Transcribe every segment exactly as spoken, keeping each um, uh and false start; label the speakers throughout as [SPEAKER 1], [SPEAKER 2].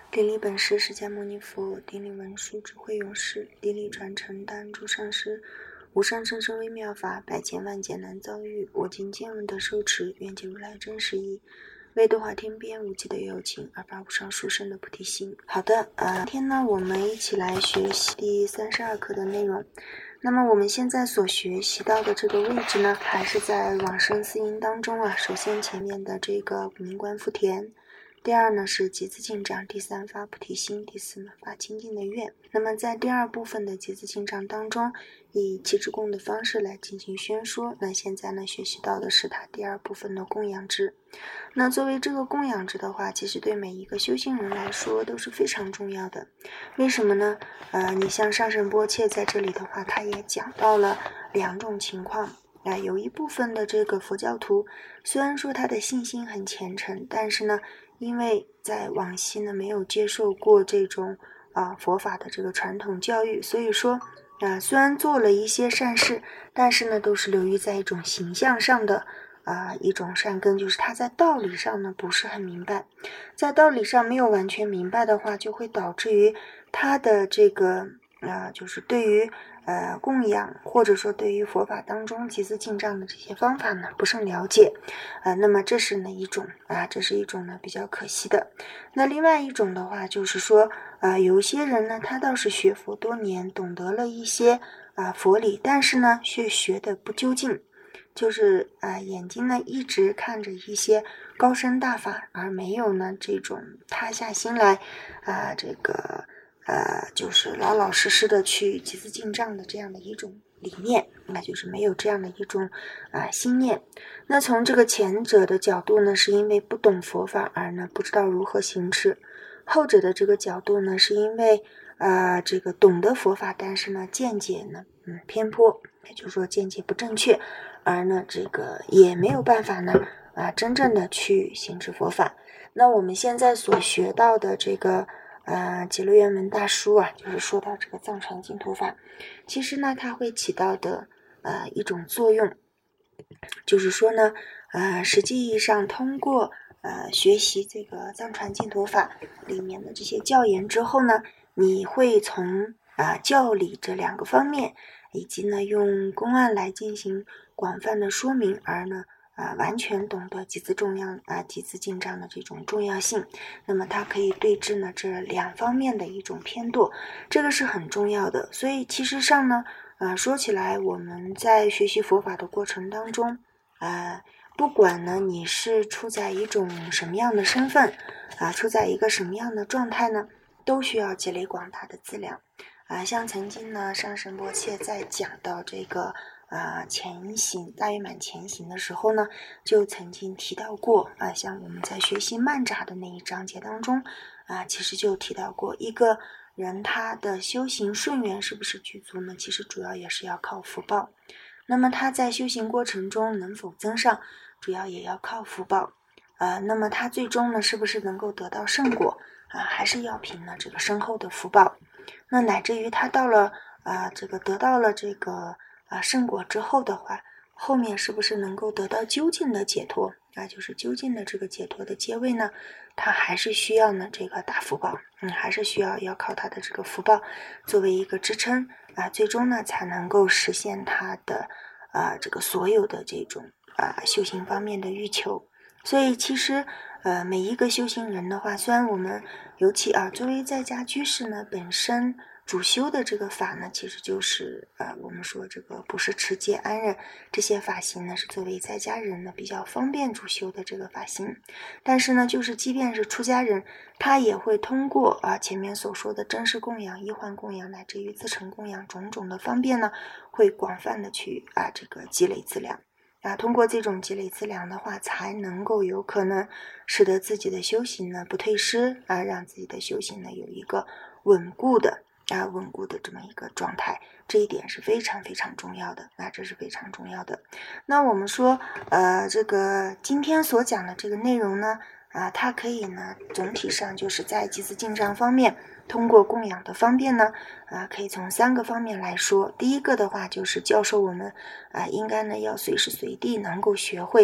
[SPEAKER 1] 顶礼本师释迦牟尼佛，顶礼文殊智慧勇士，顶礼传承单诸上师，无上甚深微妙法，百千万劫难遭遇。我今见闻得受持，愿解如来真实义，为度化天边无际的有情，而发无上殊胜的菩提心。好的，呃，今天呢，我们一起来学习第三十二课的内容。那么我们现在所学习到的这个位置呢，还是在往生四因当中啊。首先前面的这个古名观福田，第二呢是集资进账，第三发菩提心，第四呢发清净的愿。那么在第二部分的集资进账当中，以七支供的方式来进行宣说。那现在呢学习到的是它第二部分的供养支。那作为这个供养支的话，其实对每一个修行人来说都是非常重要的。为什么呢？呃，你像上圣波切在这里的话，他也讲到了两种情况。啊、呃，有一部分的这个佛教徒，虽然说他的信心很虔诚，但是呢，因为在往昔呢没有接受过这种啊、呃、佛法的这个传统教育，所以说啊、呃、虽然做了一些善事，但是呢都是流于在一种形象上的啊、呃、一种善根，就是他在道理上呢不是很明白，在道理上没有完全明白的话，就会导致于他的这个呃就是对于呃，供养或者说对于佛法当中集资进账的这些方法呢不甚了解，呃，那么这是呢一种啊，这是一种呢比较可惜的。那另外一种的话就是说，啊、呃，有一些人呢他倒是学佛多年，懂得了一些啊、呃、佛理，但是呢却学的不究竟，就是啊、呃、眼睛呢一直看着一些高深大法，而没有呢这种塌下心来啊、呃、这个。呃，就是老老实实的去集资进账的这样的一种理念，那就是没有这样的一种啊、呃、心念。那从这个前者的角度呢，是因为不懂佛法而呢不知道如何行持；后者的这个角度呢，是因为呃这个懂得佛法，但是呢见解呢嗯偏颇，也就是说见解不正确，而呢这个也没有办法呢啊、呃、真正的去行持佛法。那我们现在所学到的这个。呃，极乐圆门大书啊，就是说到这个藏传净土法，其实呢，它会起到的呃一种作用，就是说呢，呃，实际意义上通过呃学习这个藏传净土法里面的这些教言之后呢，你会从啊、呃、教理这两个方面，以及呢用公案来进行广泛的说明，而呢。啊，完全懂得集资重要啊，集资进账的这种重要性，那么它可以对治呢这两方面的一种偏惰，这个是很重要的。所以其实上呢，呃，说起来我们在学习佛法的过程当中，呃，不管呢你是处在一种什么样的身份，啊，处在一个什么样的状态呢，都需要积累广大的资粮。啊，像曾经呢，上圣波切在讲到这个。啊，前行大圆满前行的时候呢，就曾经提到过啊，像我们在学习曼扎的那一章节当中啊，其实就提到过，一个人他的修行顺缘是不是具足呢？其实主要也是要靠福报。那么他在修行过程中能否增上，主要也要靠福报。啊，那么他最终呢，是不是能够得到圣果啊，还是要凭呢这个深厚的福报。那乃至于他到了啊，这个得到了这个。啊，圣果之后的话，后面是不是能够得到究竟的解脱？啊，就是究竟的这个解脱的阶位呢？它还是需要呢这个大福报，嗯，还是需要要靠它的这个福报作为一个支撑啊，最终呢才能够实现它的啊这个所有的这种啊修行方面的欲求。所以其实呃每一个修行人的话，虽然我们尤其啊作为在家居士呢本身。主修的这个法呢，其实就是呃，我们说这个不是持戒安忍这些法行呢，是作为在家人呢比较方便主修的这个法行。但是呢，就是即便是出家人，他也会通过啊前面所说的真实供养、依幻供养乃至于自成供养种种的方便呢，会广泛的去啊这个积累资粮。啊，通过这种积累资粮的话，才能够有可能使得自己的修行呢不退失啊，让自己的修行呢有一个稳固的。啊，稳固的这么一个状态，这一点是非常非常重要的。那这是非常重要的。那我们说，呃，这个今天所讲的这个内容呢，啊，它可以呢，总体上就是在集资进账方面，通过供养的方便呢，啊，可以从三个方面来说。第一个的话，就是教授我们啊，应该呢要随时随地能够学会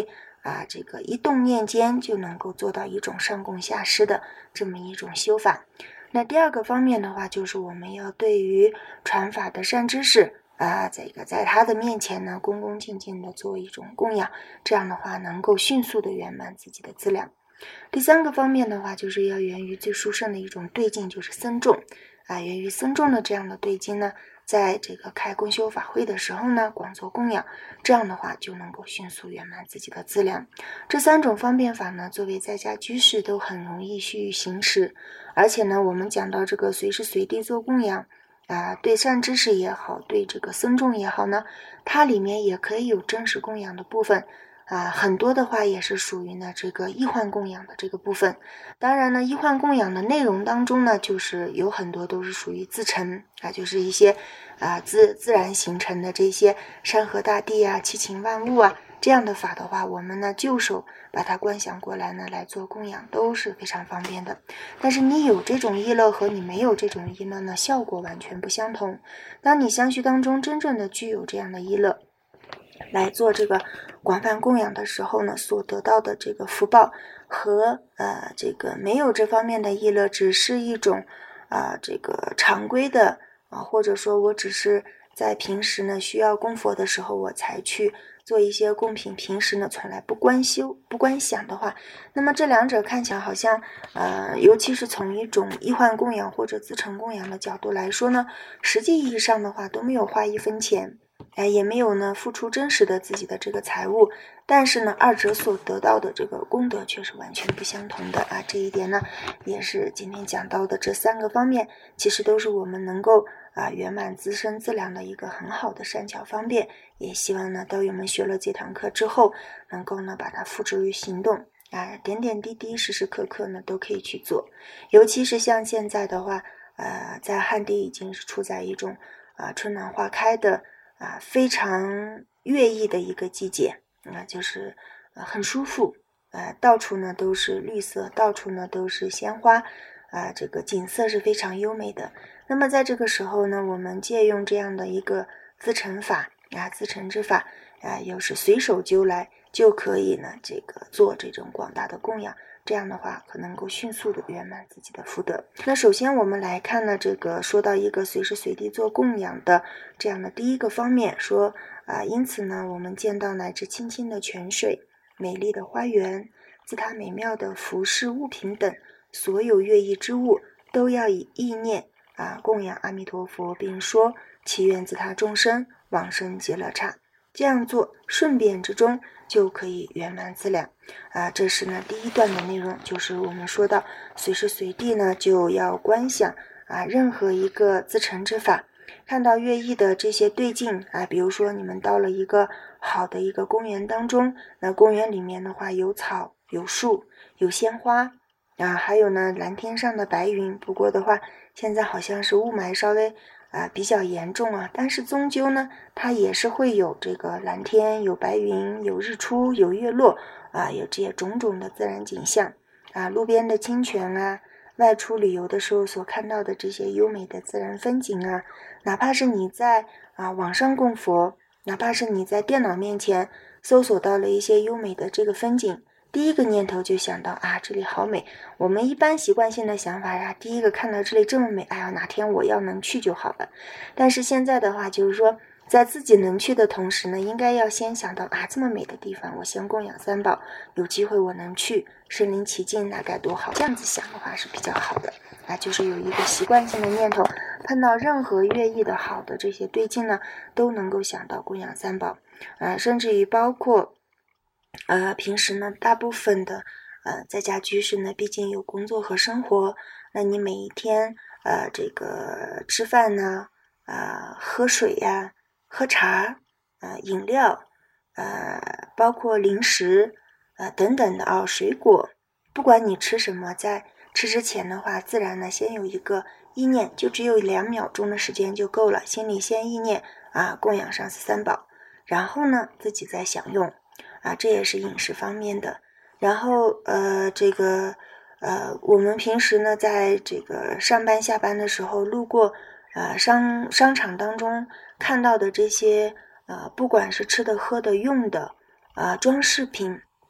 [SPEAKER 1] 啊，这个一动念间就能够做到一种上供下施的这么一种修法。那第二个方面的话，就是我们要对于传法的善知识啊，这个在他的面前呢，恭恭敬敬的做一种供养，这样的话能够迅速的圆满自己的资粮。第三个方面的话，就是要源于最殊胜的一种对境，就是僧众啊，源于僧众的这样的对境呢，在这个开公修法会的时候呢，广做供养，这样的话就能够迅速圆满自己的资粮。这三种方便法呢，作为在家居士都很容易去行持，而且呢，我们讲到这个随时随地做供养啊、呃，对善知识也好，对这个僧众也好呢，它里面也可以有真实供养的部分。啊，很多的话也是属于呢这个易幻供养的这个部分。当然呢，易幻供养的内容当中呢，就是有很多都是属于自成啊，就是一些啊自自然形成的这些山河大地啊、七情万物啊这样的法的话，我们呢就手把它观想过来呢来做供养都是非常方便的。但是你有这种意乐和你没有这种意乐呢，效果完全不相同。当你相续当中真正的具有这样的意乐，来做这个广泛供养的时候呢，所得到的这个福报和呃这个没有这方面的意乐，只是一种啊、呃、这个常规的啊、呃，或者说我只是在平时呢需要供佛的时候我才去做一些供品，平时呢从来不观修不观想的话，那么这两者看起来好像呃尤其是从一种易幻供养或者自成供养的角度来说呢，实际意义上的话都没有花一分钱。哎，也没有呢付出真实的自己的这个财物，但是呢，二者所得到的这个功德却是完全不相同的啊。这一点呢，也是今天讲到的这三个方面，其实都是我们能够啊圆满自身资粮的一个很好的善巧方便。也希望呢，道友们学了这堂课之后，能够呢把它付诸于行动啊，点点滴滴、时时刻刻呢都可以去做。尤其是像现在的话，呃，在汉地已经是处在一种啊春暖花开的。啊，非常悦意的一个季节，啊，就是呃很舒服，呃，到处呢都是绿色，到处呢都是鲜花，啊，这个景色是非常优美的。那么在这个时候呢，我们借用这样的一个自成法啊，自成之法啊，又是随手揪来，就可以呢这个做这种广大的供养。这样的话可能够迅速的圆满自己的福德。那首先我们来看呢，这个说到一个随时随地做供养的这样的第一个方面，说啊、呃，因此呢，我们见到乃至清清的泉水、美丽的花园、自他美妙的服饰物品等所有乐意之物，都要以意念啊供养阿弥陀佛，并说祈愿自他众生往生极乐刹。这样做顺便之中就可以圆满资粮啊！这是呢第一段的内容，就是我们说到随时随地呢就要观想啊，任何一个自成之法，看到乐意的这些对境啊，比如说你们到了一个好的一个公园当中，那公园里面的话有草有树有鲜花啊，还有呢蓝天上的白云，不过的话现在好像是雾霾稍微啊，比较严重啊，但是终究呢，它也是会有这个蓝天、有白云、有日出、有月落啊，有这些种种的自然景象啊，路边的清泉啊，外出旅游的时候所看到的这些优美的自然风景啊，哪怕是你在啊网上供佛，哪怕是你在电脑面前搜索到了一些优美的这个风景。第一个念头就想到啊，这里好美。我们一般习惯性的想法呀，第一个看到这里这么美，哎呀，哪天我要能去就好了。但是现在的话，就是说，在自己能去的同时呢，应该要先想到啊，这么美的地方，我先供养三宝，有机会我能去，身临其境，那该多好。这样子想的话是比较好的啊，就是有一个习惯性的念头，碰到任何乐意的好的这些对境呢，都能够想到供养三宝，啊，甚至于包括。呃，平时呢，大部分的呃在家居士呢，毕竟有工作和生活，那你每一天呃这个吃饭呢，啊、呃、喝水呀、喝茶、呃饮料，呃包括零食，呃等等的啊、哦、水果，不管你吃什么，在吃之前的话，自然呢先有一个意念，就只有两秒钟的时间就够了，心里先意念啊供养上四三宝，然后呢自己再享用。啊，这也是饮食方面的。然后呃，这个呃，我们平时呢，在这个上班下班的时候，路过呃商商场当中看到的这些呃，不管是吃的、喝的、用的啊、呃，装饰品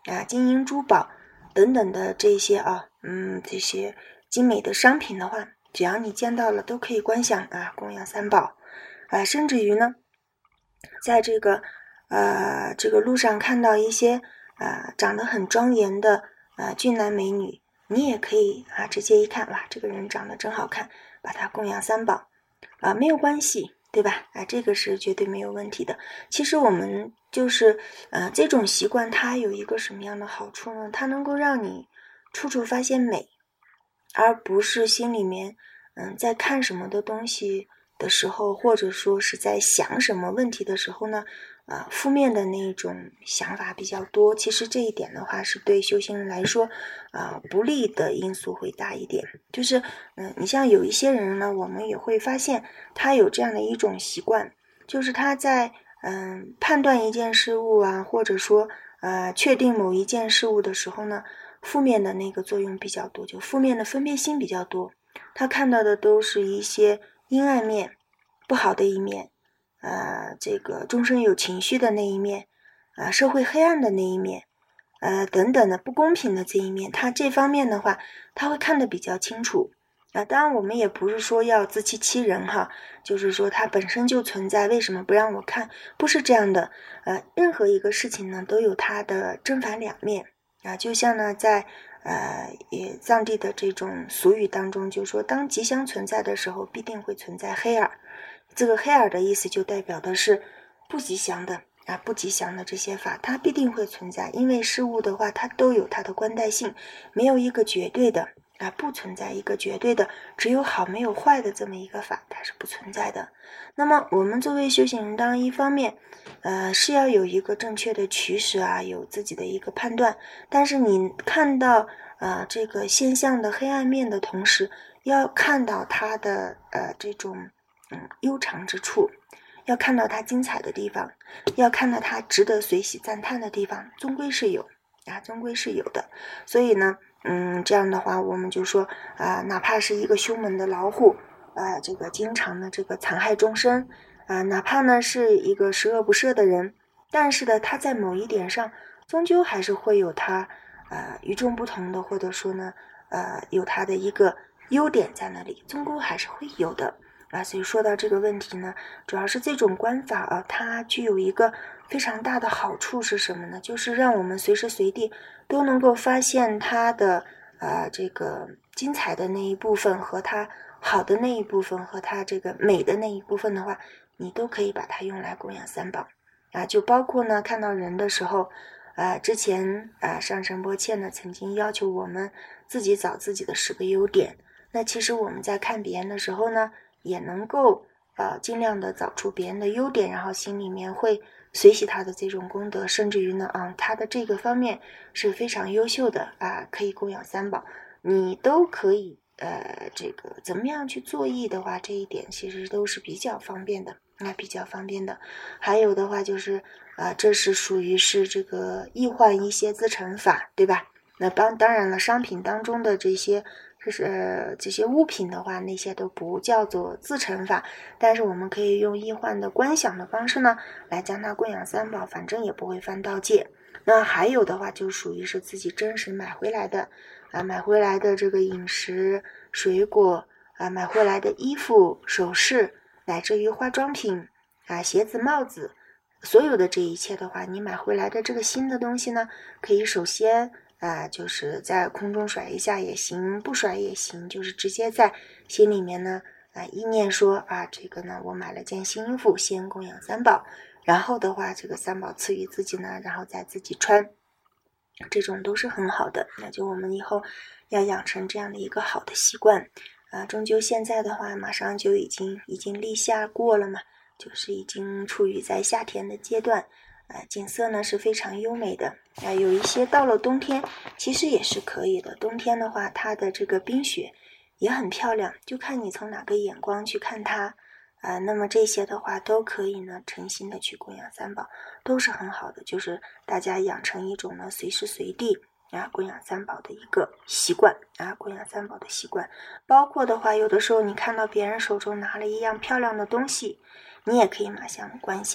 [SPEAKER 1] 啊、金银珠宝等等的这些啊，嗯，这些精美的商品的话，只要你见到了都可以观想啊，供养三宝啊，甚至于呢，在这个呃这个路上看到一些呃长得很庄严的呃俊男美女，你也可以啊直接一看，哇，这个人长得真好看，把他供养三宝啊，没有关系，对吧？啊，这个是绝对没有问题的。其实我们就是呃这种习惯，它有一个什么样的好处呢？它能够让你处处发现美，而不是心里面嗯在看什么的东西的时候，或者说是在想什么问题的时候呢，呃，负面的那种想法比较多。其实这一点的话，是对修行人来说，啊、呃，不利的因素会大一点。就是，嗯、呃，你像有一些人呢，我们也会发现他有这样的一种习惯，就是他在嗯、呃、判断一件事物啊，或者说呃确定某一件事物的时候呢，负面的那个作用比较多，就负面的分别心比较多。他看到的都是一些阴暗面、不好的一面，呃，这个终身有情绪的那一面，啊、呃，社会黑暗的那一面，呃，等等的不公平的这一面，他这方面的话，他会看得比较清楚。啊、呃，当然我们也不是说要自欺欺人哈，就是说它本身就存在，为什么不让我看？不是这样的，呃，任何一个事情呢都有它的正反两面啊、呃，就像呢在。呃，也藏地的这种俗语当中，就说当吉祥存在的时候，必定会存在黑耳。这个黑耳的意思就代表的是不吉祥的啊，不吉祥的这些法，它必定会存在。因为事物的话，它都有它的关代性，没有一个绝对的啊，不存在一个绝对的，只有好没有坏的这么一个法，它是不存在的。那么我们作为修行人，当然一方面呃，是要有一个正确的取舍啊，有自己的一个判断。但是你看到呃这个现象的黑暗面的同时，要看到它的呃这种嗯悠长之处，要看到它精彩的地方，要看到它值得随喜赞叹的地方，终归是有啊，终归是有的。所以呢，嗯，这样的话，我们就说啊、呃，哪怕是一个凶猛的老虎，啊、呃，这个经常的这个残害众生。啊、呃，哪怕呢是一个十恶不赦的人，但是呢，他在某一点上，终究还是会有他呃与众不同的，或者说呢，呃，有他的一个优点在那里，终究还是会有的啊。所以说到这个问题呢，主要是这种观法啊，它具有一个非常大的好处是什么呢？就是让我们随时随地都能够发现它的呃这个精彩的那一部分和它好的那一部分和它这个美的那一部分的话。你都可以把它用来供养三宝啊，就包括呢看到人的时候，呃，之前啊上仁波切呢曾经要求我们自己找自己的十个优点，那其实我们在看别人的时候呢，也能够呃尽量的找出别人的优点，然后心里面会随喜他的这种功德，甚至于呢啊他的这个方面是非常优秀的啊，可以供养三宝，你都可以呃这个怎么样去作意的话，这一点其实都是比较方便的。那比较方便的，还有的话就是啊、呃，这是属于是这个易换一些自成法，对吧？那当当然了，商品当中的这些就是呃这些物品的话，那些都不叫做自成法，但是我们可以用易换的观想的方式呢，来将它供养三宝，反正也不会犯盗戒。那还有的话就属于是自己真实买回来的啊，买回来的这个饮食、水果啊，买回来的衣服、首饰。乃至于化妆品啊、鞋子、帽子，所有的这一切的话，你买回来的这个新的东西呢，可以首先啊，就是在空中甩一下也行，不甩也行，就是直接在心里面呢啊意念说啊，这个呢我买了件新衣服，先供养三宝，然后的话这个三宝赐予自己呢，然后再自己穿，这种都是很好的。那就我们以后要养成这样的一个好的习惯。啊，终究现在的话，马上就已经已经立夏过了嘛，就是已经处于在夏天的阶段，啊，景色呢是非常优美的。啊，有一些到了冬天，其实也是可以的。冬天的话，它的这个冰雪也很漂亮，就看你从哪个眼光去看它。啊，那么这些的话都可以呢，诚心的去供养三宝，都是很好的。就是大家养成一种呢，随时随地。啊，供养三宝的一个习惯啊，供养三宝的习惯，包括的话，有的时候你看到别人手中拿了一样漂亮的东西，你也可以马上观想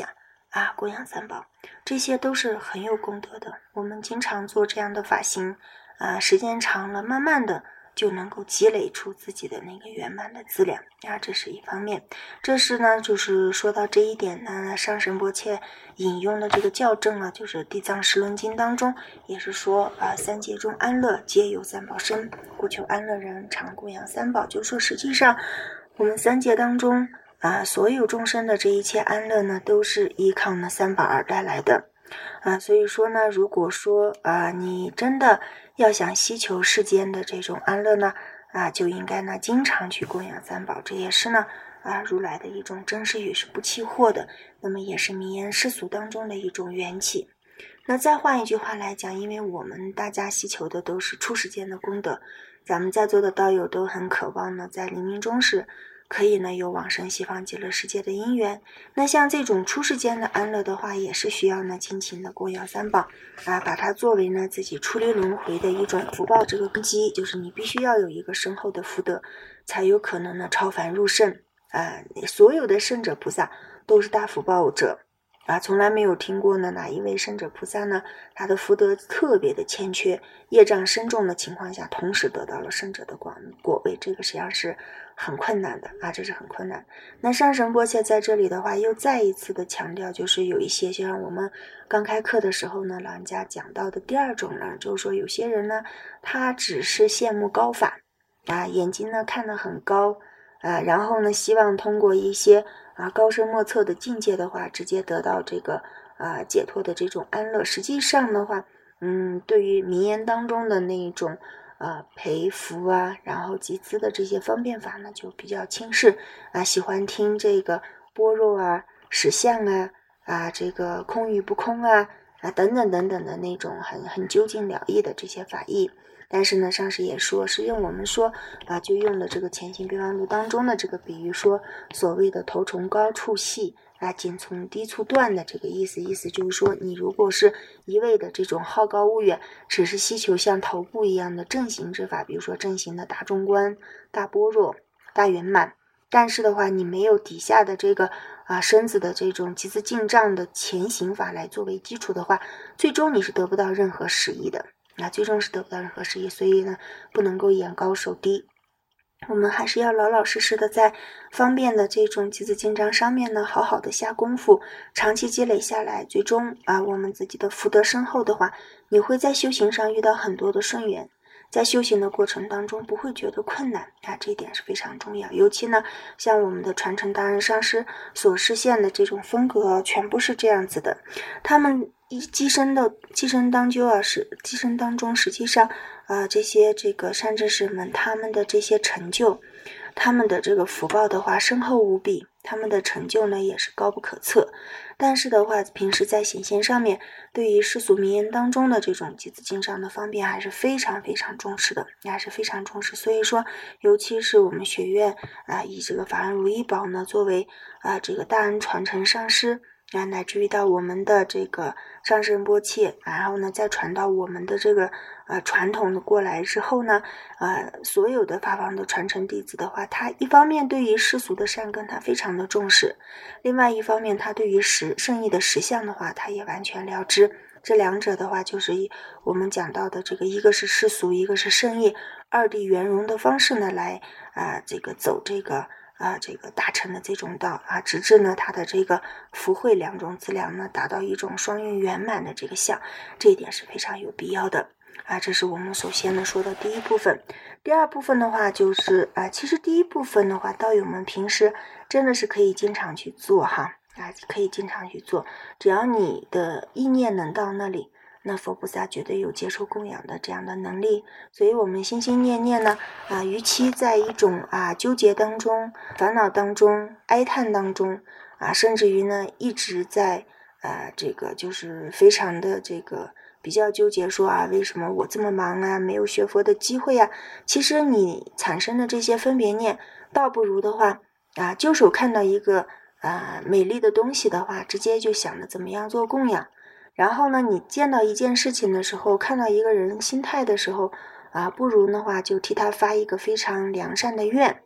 [SPEAKER 1] 啊供养三宝，这些都是很有功德的。我们经常做这样的法行啊，时间长了，慢慢的就能够积累出自己的那个圆满的资粮啊，这是一方面。这是呢，就是说到这一点呢，上神波切引用的这个教证啊，就是《地藏十轮经》当中也是说啊，三界中安乐皆有三宝身，故求安乐人常供养三宝。就是说实际上我们三界当中啊，所有众生的这一切安乐呢，都是依靠呢三宝而带来的啊。所以说呢，如果说啊，你真的要想希求世间的这种安乐呢，啊，就应该呢经常去供养三宝，这也是呢啊如来的一种真实语，是不弃货的，那么也是名言世俗当中的一种缘起。那再换一句话来讲，因为我们大家希求的都是出世间的功德，咱们在座的道友都很渴望呢，在临命终时可以呢有往生西方极乐世界的因缘。那像这种出世间的安乐的话，也是需要呢尽情的供养三宝啊，把它作为呢自己出离轮回的一种福报，这个根基就是你必须要有一个深厚的福德，才有可能呢超凡入圣啊。所有的圣者菩萨都是大福报者啊，从来没有听过呢哪一位圣者菩萨呢，他的福德特别的欠缺，业障深重的情况下，同时得到了圣者的果果位，这个实际上是很困难的啊，这是很困难。那上神波切在这里的话，又再一次的强调，就是有一些就像我们刚开课的时候呢，老人家讲到的第二种呢，就是说有些人呢，他只是羡慕高法啊，眼睛呢看得很高啊，然后呢希望通过一些啊高深莫测的境界的话，直接得到这个啊解脱的这种安乐。实际上的话，嗯，对于名言当中的那一种呃培福啊，然后集资的这些方便法呢，就比较轻视啊，喜欢听这个般若啊、实相啊、啊这个空与不空啊啊等等等等的那种很很究竟了义的这些法义。但是呢，上师也说是用我们说啊，就用了这个《前行备忘录》当中的这个比喻，说所谓的头从高处细啊，颈从低处断的这个意思。意思就是说，你如果是一味的这种好高骛远，只是希求像头部一样的正行之法，比如说正行的大中观、大般若、大圆满，但是的话，你没有底下的这个啊身子的这种集资进账的前行法来作为基础的话，最终你是得不到任何实益的。那最终是得不到任何实益，所以呢，不能够眼高手低。我们还是要老老实实的在方便的这种集资进账上面呢，好好的下功夫，长期积累下来，最终啊，我们自己的福德深厚的话，你会在修行上遇到很多的顺缘，在修行的过程当中不会觉得困难啊，这一点是非常重要。尤其呢，像我们的传承达人上师所实现的这种风格，全部是这样子的。他们寄生的寄生当中啊，是寄生当中，实际上啊、呃，这些这个善知识们，他们的这些成就，他们的这个福报的话，深厚无比，他们的成就呢也是高不可测。但是的话，平时在显现上面，对于世俗名言当中的这种集资进账的方便，还是非常非常重视的，还是非常重视。所以说，尤其是我们学院啊、呃，以这个法安如意宝呢作为啊、呃、这个大恩传承上师。啊，乃至于到我们的这个上师仁波切，然后呢，再传到我们的这个呃传统的过来之后呢，呃，所有的法王的传承弟子的话，他一方面对于世俗的善根他非常的重视，另外一方面他对于实圣意的实相的话，他也完全了知。这两者的话，就是我们讲到的这个，一个是世俗，一个是圣意，二地圆融的方式呢，来啊、呃、这个走这个。啊，这个大乘的这种道啊，直至呢它的这个福慧两种资粮呢，达到一种双运圆满的这个相，这一点是非常有必要的啊。这是我们首先呢说的第一部分。第二部分的话就是啊，其实第一部分的话，道友们平时真的是可以经常去做哈啊，可以经常去做，只要你的意念能到那里。那佛菩萨绝对有接受供养的这样的能力，所以我们心心念念呢，啊，与其在一种啊纠结当中、烦恼当中、哀叹当中，啊，甚至于呢一直在啊这个就是非常的这个比较纠结说啊，为什么我这么忙啊，没有学佛的机会啊？其实你产生的这些分别念，倒不如的话啊，就手看到一个啊美丽的东西的话，直接就想着怎么样做供养。然后呢，你见到一件事情的时候，看到一个人心态的时候，啊，不如的话就替他发一个非常良善的愿，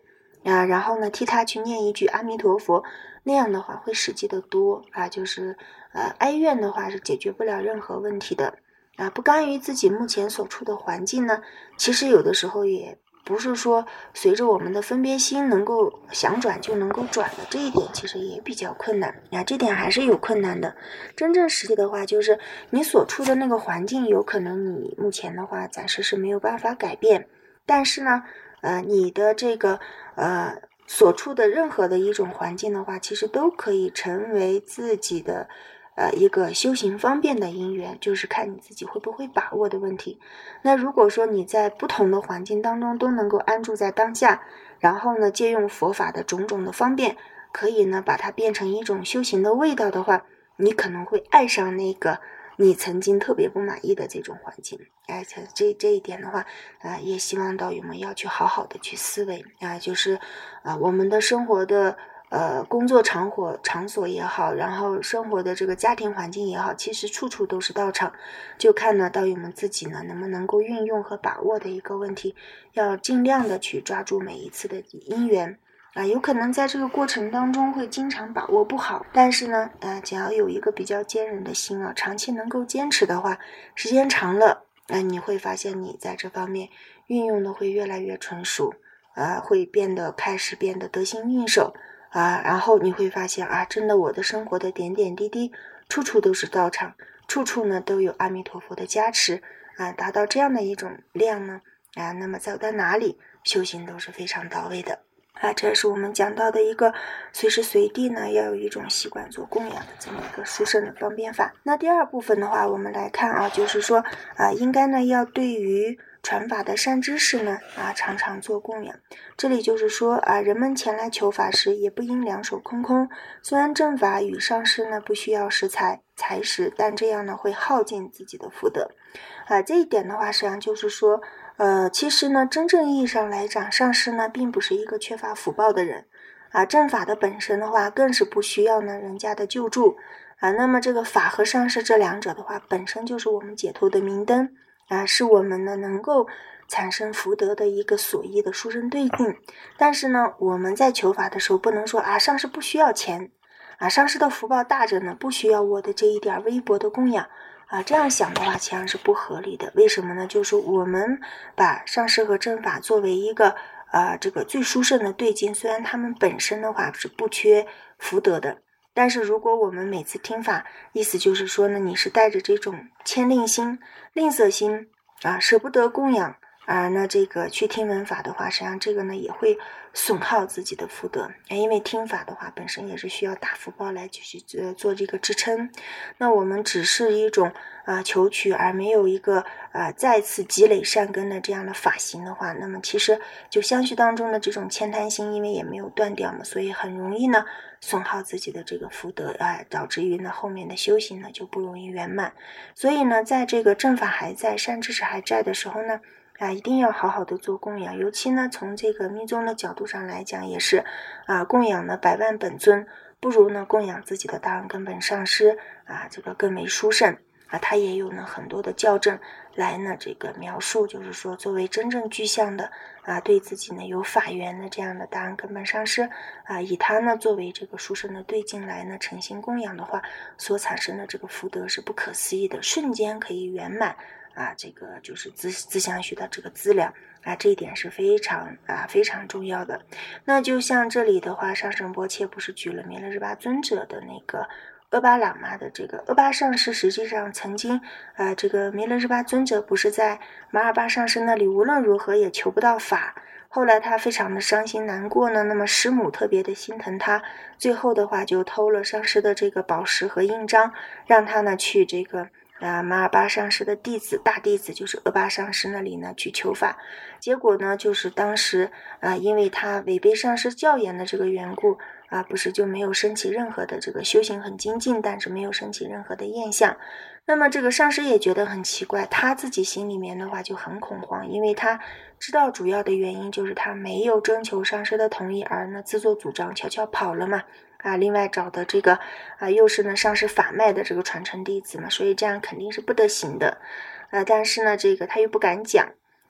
[SPEAKER 1] 啊，然后呢替他去念一句阿弥陀佛，那样的话会实际的多啊，就是呃哀怨的话是解决不了任何问题的啊。不甘于自己目前所处的环境呢，其实有的时候也不是说随着我们的分别心能够想转就能够转的，这一点其实也比较困难啊，这点还是有困难的。真正实际的话，就是你所处的那个环境，有可能你目前的话暂时是没有办法改变，但是呢，呃，你的这个呃所处的任何的一种环境的话，其实都可以成为自己的呃一个修行方便的因缘，就是看你自己会不会把握的问题。那如果说你在不同的环境当中都能够安住在当下，然后呢借用佛法的种种的方便，可以呢把它变成一种修行的味道的话，你可能会爱上那个你曾经特别不满意的这种环境。哎，这这一点的话，呃，也希望道友们要去好好的去思维啊、呃，就是啊、呃，我们的生活的呃工作场所场所也好，然后生活的这个家庭环境也好，其实处处都是道场，就看呢道友们自己呢能不能够运用和把握的一个问题，要尽量的去抓住每一次的因缘。啊，有可能在这个过程当中会经常把握不好，但是呢，呃，只要有一个比较坚韧的心啊，长期能够坚持的话，时间长了，啊、呃，你会发现你在这方面运用的会越来越纯熟，啊、呃，会变得开始变得得心应手啊、呃，然后你会发现啊，真的我的生活的点点滴滴，处处都是道场，处处呢都有阿弥陀佛的加持啊、呃，达到这样的一种量呢，啊、呃，那么走到哪里修行都是非常到位的。啊，这是我们讲到的一个随时随地呢要有一种习惯做供养的这么一个殊胜的方便法。那第二部分的话，我们来看啊，就是说啊，应该呢要对于传法的善知识呢啊常常做供养。这里就是说啊，人们前来求法时也不应两手空空。虽然正法与上师呢不需要食材财食，但这样呢会耗尽自己的福德。啊，这一点的话，实际上就是说。呃，其实呢，真正意义上来讲，上师呢并不是一个缺乏福报的人，啊，正法的本身的话，更是不需要呢人家的救助，啊，那么这个法和上师这两者的话，本身就是我们解脱的明灯，啊，是我们呢能够产生福德的一个所依的殊胜对境。但是呢，我们在求法的时候，不能说啊，上师不需要钱，啊，上师的福报大着呢，不需要我的这一点微薄的供养。啊，这样想的话，其实是不合理的。为什么呢？就是我们把上师和正法作为一个呃这个最殊胜的对境，虽然他们本身的话是不缺福德的，但是如果我们每次听法，意思就是说呢，你是带着这种谦吝心、吝啬心啊，舍不得供养啊，那这个去听闻法的话，实际上这个呢也会损耗自己的福德，因为听法的话本身也是需要大福报来继续呃做这个支撑。那我们只是一种啊、呃、求取，而没有一个啊、呃、再次积累善根的这样的法行的话，那么其实就相续当中的这种悭贪心，因为也没有断掉嘛，所以很容易呢损耗自己的这个福德啊、呃，导致于呢后面的修行呢就不容易圆满。所以呢，在这个正法还在、善知识还在的时候呢。啊，一定要好好的做供养，尤其呢，从这个密宗的角度上来讲，也是啊，供养呢百万本尊，不如呢供养自己的大恩根本上师啊，这个更为殊胜啊。他也有呢很多的校正来呢这个描述，就是说作为真正具象的啊，对自己呢有法缘的这样的大恩根本上师啊，以他呢作为这个殊胜的对境来呢诚心供养的话，所产生的这个福德是不可思议的，瞬间可以圆满。啊，这个就是自自相续的这个资粮啊，这一点是非常啊非常重要的。那就像这里的话，上圣波切不是举了弥勒日巴尊者的那个阿巴喇嘛的这个阿巴上师，实际上曾经呃这个弥勒日巴尊者不是在马尔巴上师那里无论如何也求不到法。后来他非常的伤心难过呢，那么师母特别的心疼他，最后的话就偷了上师的这个宝石和印章，让他呢去这个。啊，马尔巴上师的弟子，大弟子就是阿巴上师那里呢去求法，结果呢，就是当时啊，因为他违背上师教言的这个缘故啊，不是就没有升起任何的这个修行很精进，但是没有升起任何的厌相。那么这个上师也觉得很奇怪，他自己心里面的话就很恐慌，因为他知道主要的原因就是他没有征求上师的同意，而呢自作主张悄悄跑了嘛。啊，另外找的这个啊，又是呢上师法脉的这个传承弟子嘛，所以这样肯定是不得行的，啊，但是呢，这个他又不敢讲，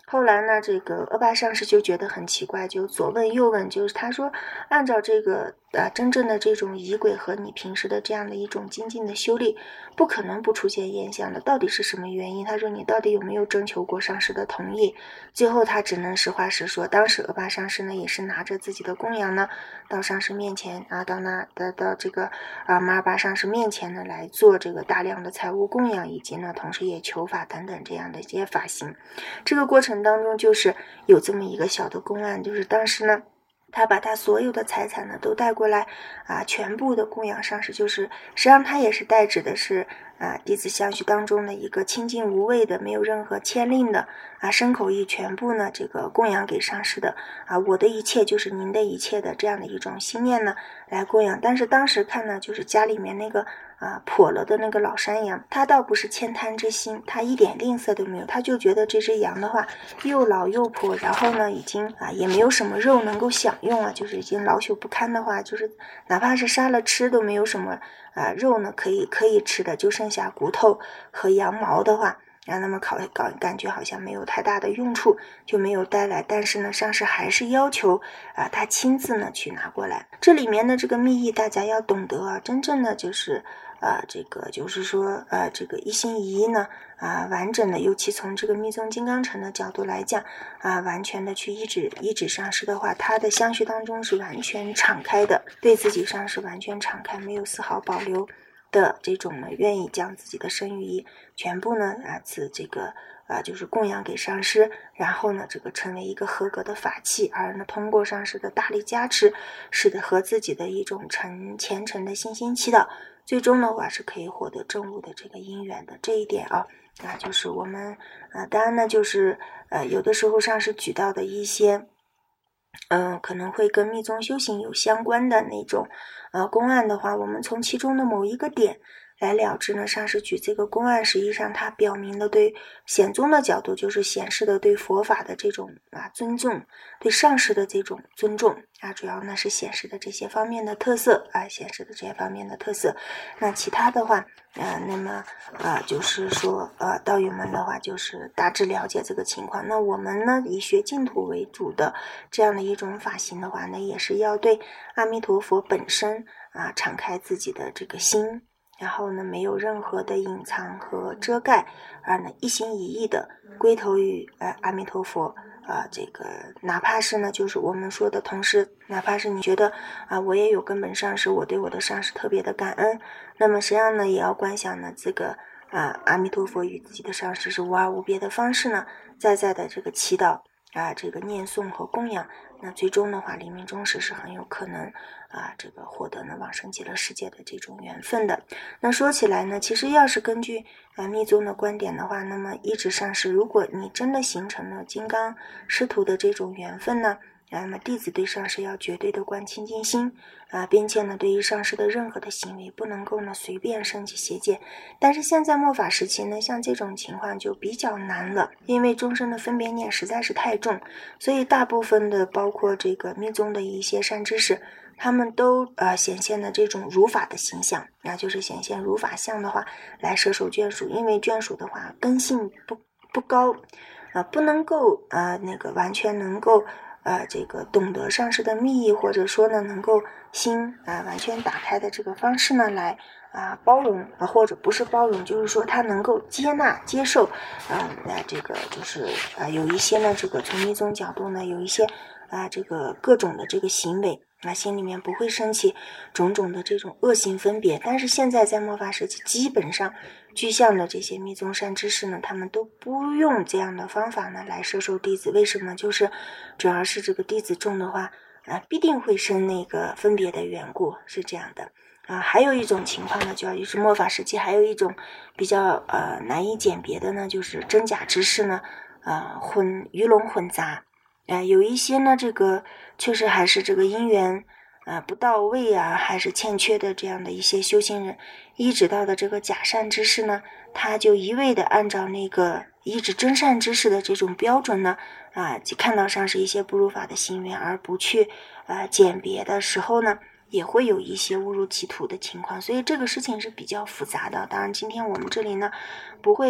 [SPEAKER 1] 后来呢，这个阿巴上师就觉得很奇怪，就左问右问，就是他说，按照这个呃真正的这种仪轨和你平时的这样的一种精进的修炼，不可能不出现厌相的，到底是什么原因？他说你到底有没有征求过上师的同意？最后他只能实话实说，当时阿巴上师呢也是拿着自己的供养呢，到上师面前啊，到那到到这个啊马尔巴上师面前呢来做这个大量的财物供养，以及呢同时也求法等等这样的一些法行。这个过程当中就是有这么一个小的公案，就是当时呢他把他所有的财产呢都带过来啊，全部的供养上师，就是实际上他也是代指的是啊弟子相续当中的一个清净无畏的，没有任何牵令的啊身口意全部呢这个供养给上师的啊，我的一切就是您的一切的这样的一种心念呢来供养。但是当时看呢，就是家里面那个啊跛了的那个老山羊，他倒不是悭贪之心，他一点吝啬都没有，他就觉得这只羊的话又老又跛，然后呢已经啊也没有什么肉能够享用啊，就是已经老朽不堪的话，就是哪怕是杀了吃都没有什么啊肉呢可以可以吃的，就剩下骨头和羊毛的话啊，那么考搞感觉好像没有太大的用处，就没有带来。但是呢，上师还是要求啊，他亲自呢去拿过来。这里面的这个密意，大家要懂得啊，真正的就是啊，这个就是说呃，这个一心一意呢啊，完整的，尤其从这个密宗金刚乘的角度来讲啊，完全的去依止依止上师的话，他的相续当中是完全敞开的，对自己上是完全敞开，没有丝毫保留的这种呢，愿意将自己的身语意全部呢啊自这个啊就是供养给上师，然后呢这个成为一个合格的法器，而呢通过上师的大力加持，使得和自己的一种诚虔诚的信心祈祷，最终的话是可以获得正悟的这个因缘的。这一点啊，那就是我们啊当然呢就是呃有的时候上师举到的一些嗯，可能会跟密宗修行有相关的那种呃公案的话，我们从其中的某一个点来了知呢，上师举这个公案，实际上它表明了对显宗的角度，就是显示的对佛法的这种啊尊重，对上师的这种尊重啊，主要呢是显示的这些方面的特色啊，显示的这些方面的特色。那其他的话，呃，那么呃，就是说呃，道友们的话就是大致了解这个情况。那我们呢，以学净土为主的这样的一种法行的话呢，也是要对阿弥陀佛本身啊敞开自己的这个心。然后呢，没有任何的隐藏和遮盖，而呢一心一意的归投于呃阿弥陀佛啊、呃，这个哪怕是呢，就是我们说的同时，哪怕是你觉得啊、呃，我也有根本上师，我对我的上师特别的感恩，那么实际上呢，也要观想呢这个啊、呃、阿弥陀佛与自己的上师是无二无别的方式呢，在在的这个祈祷啊、呃，这个念诵和供养，那最终的话，临命终时是很有可能。啊，这个获得呢往生极乐世界的这种缘分的。那说起来呢，其实要是根据啊密宗的观点的话，那么一直上师，如果你真的形成了金刚师徒的这种缘分呢，那么弟子对上师要绝对的观清净心啊，并且呢，对于上师的任何的行为不能够呢随便升起邪见。但是现在末法时期呢，像这种情况就比较难了，因为众生的分别念实在是太重，所以大部分的包括这个密宗的一些善知识。他们都呃显现了这种如法的形象，那就是显现如法相的话来摄受眷属，因为眷属的话根性不不高，啊、呃、不能够呃那个完全能够呃这个懂得上师的密意，或者说呢能够心啊、呃、完全打开的这个方式呢来啊、呃、包容啊、呃、或者不是包容，就是说他能够接纳接受，啊、呃、那这个就是啊、呃、有一些呢这个从密宗角度呢有一些啊、呃、这个各种的这个行为。那心里面不会升起种种的这种恶行分别，但是现在在末法时期，基本上具象的这些密宗善知识呢，他们都不用这样的方法呢来摄受弟子。为什么？就是主要是这个弟子众的话，啊，必定会生那个分别的缘故，是这样的。啊，还有一种情况呢，就要就是末法时期，还有一种比较呃难以鉴别的呢，就是真假之事呢，呃混鱼龙混杂。啊、呃，有一些呢，这个确实还是这个因缘啊、呃、不到位啊，还是欠缺的这样的一些修行人，依止到的这个假善之事呢，他就一味的按照那个依止真善之事的这种标准呢，啊、呃，看到上是一些不如法的行为，而不去呃鉴别的时候呢，也会有一些误入歧途的情况，所以这个事情是比较复杂的。当然，今天我们这里呢，不会。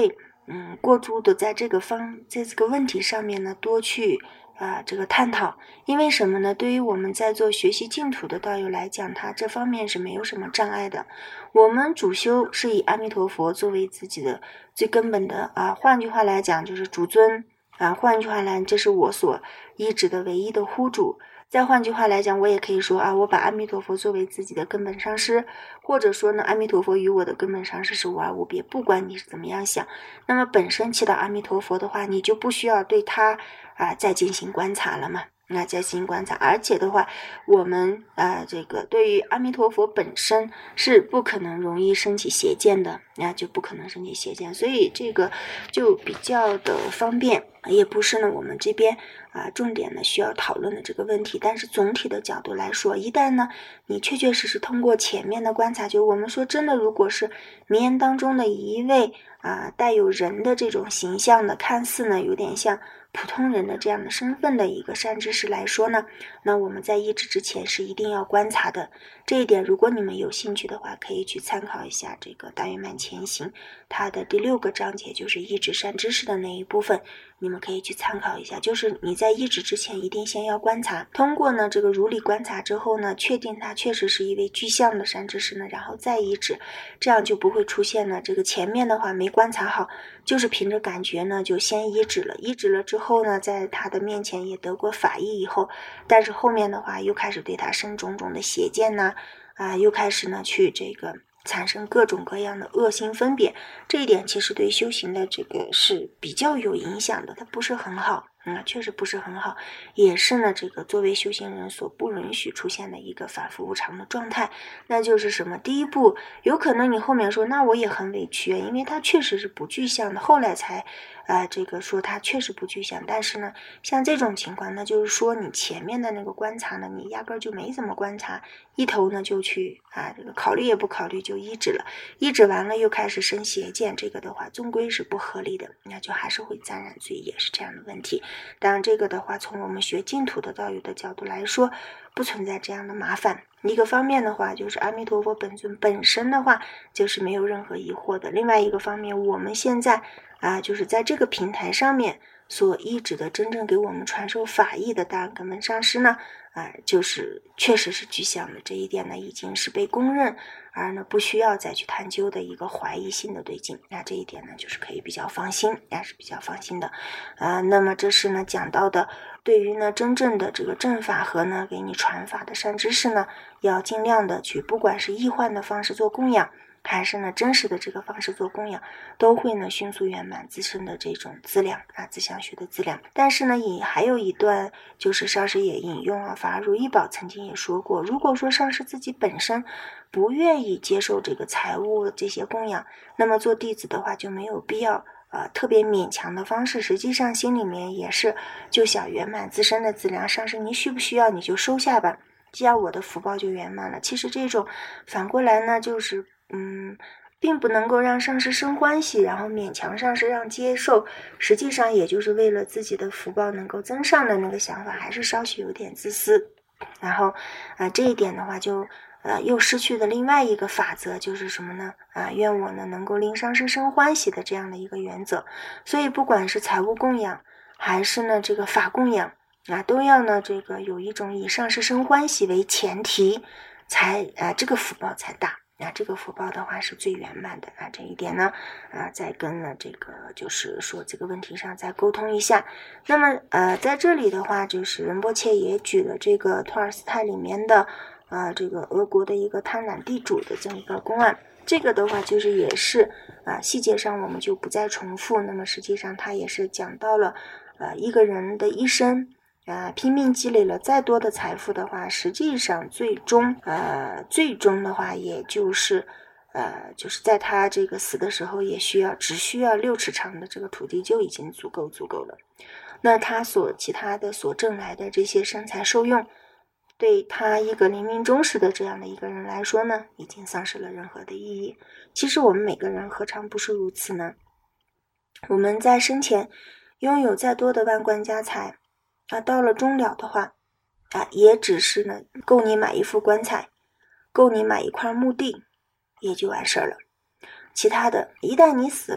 [SPEAKER 1] 嗯过度的在这个方在这个问题上面呢多去啊、呃、这个探讨。因为什么呢？对于我们在做学习净土的道友来讲，他这方面是没有什么障碍的。我们主修是以阿弥陀佛作为自己的最根本的啊，换句话来讲就是主尊啊，换句话来，这是我所依止的唯一的护主。再换句话来讲，我也可以说啊，我把阿弥陀佛作为自己的根本上师，或者说呢，阿弥陀佛与我的根本上师是无二无别，不管你是怎么样想。那么本身祈祷阿弥陀佛的话，你就不需要对他啊再进行观察了嘛。那再进行观察，而且的话，我们啊、呃，这个对于阿弥陀佛本身是不可能容易升起邪见的，那就不可能升起邪见，所以这个就比较的方便，也不是呢我们这边啊、呃、重点呢需要讨论的这个问题。但是总体的角度来说，一旦呢你确确实实通过前面的观察，就我们说真的，如果是名言当中的一位啊、呃、带有人的这种形象的，看似呢有点像普通人的这样的身份的一个善知识来说呢，那我们在依止之前是一定要观察的。这一点如果你们有兴趣的话，可以去参考一下这个大圆满前行它的第六个章节，就是依止善知识的那一部分，你们可以去参考一下。就是你在依止之前一定先要观察，通过呢这个如理观察之后呢，确定它确实是一位具象的善知识呢，然后再依止，这样就不会出现呢这个前面的话没观察好，就是凭着感觉呢就先依止了，依止了之后呢，在他的面前也得过法益以后，但是后面的话又开始对他生种种的邪见呐，啊，又开始呢去这个产生各种各样的恶心分别，这一点其实对修行的这个是比较有影响的，它不是很好。嗯，确实不是很好，也是呢这个作为修行人所不允许出现的一个反复无常的状态。那就是什么？第一步，有可能你后面说那我也很委屈，因为它确实是不具象的，后来才呃这个说它确实不具象。但是呢像这种情况，那就是说你前面的那个观察呢，你压根儿就没怎么观察，一头呢就去啊这个考虑也不考虑就依止了，依止完了又开始生邪见，这个的话终归是不合理的，那就还是会沾染罪业，是这样的问题。当然这个的话，从我们学净土的道友的角度来说，不存在这样的麻烦。一个方面的话，就是阿弥陀佛本尊本身的话，就是没有任何疑惑的。另外一个方面，我们现在啊，就是在这个平台上面所依止的真正给我们传授法义的大恩根本上师呢，啊，就是确实是具象的，这一点呢已经是被公认，而呢不需要再去探究的一个怀疑性的对境。那这一点呢就是可以比较放心，也是比较放心的。啊，那么这是呢讲到的，对于呢真正的这个正法和呢给你传法的善知识呢，要尽量的去，不管是易幻的方式做供养，还是呢真实的这个方式做供养，都会呢迅速圆满自身的这种资粮啊，自相学的资粮。但是呢也还有一段，就是上师也引用啊，法而如意宝曾经也说过，如果说上师自己本身不愿意接受这个财物这些供养，那么做弟子的话就没有必要呃，特别勉强的方式，实际上心里面也是就想圆满自身的资粮，上师你需不需要你就收下吧，这样我的福报就圆满了。其实这种反过来呢，就是嗯，并不能够让上师生欢喜，然后勉强上师让接受，实际上也就是为了自己的福报能够增上的那个想法，还是稍许有点自私。然后呃，这一点的话就呃，又失去的另外一个法则就是什么呢？啊，愿我呢能够令上师生欢喜的这样的一个原则。所以不管是财物供养，还是呢这个法供养啊，都要呢这个有一种以上师生欢喜为前提，才啊这个福报才大。那、啊、这个福报的话是最圆满的啊，这一点呢，啊，再跟呢这个就是说这个问题上再沟通一下。那么呃，在这里的话，就是仁波切也举了这个托尔斯泰里面的啊这个俄国的一个贪婪地主的这么一个公案。这个的话就是也是啊细节上我们就不再重复。那么实际上他也是讲到了呃一个人的一生。呃，拼命积累了再多的财富的话，实际上最终，呃，最终的话，也就是，呃，就是在他这个死的时候，也需要只需要六尺长的这个土地就已经足够足够了。那他所其他的所挣来的这些生财受用，对他一个临命终时的这样的一个人来说呢，已经丧失了任何的意义。其实我们每个人何尝不是如此呢？我们在生前拥有再多的万贯家财。啊，到了终了的话，啊，也只是呢，够你买一副棺材，够你买一块墓地，也就完事儿了。其他的，一旦你死了，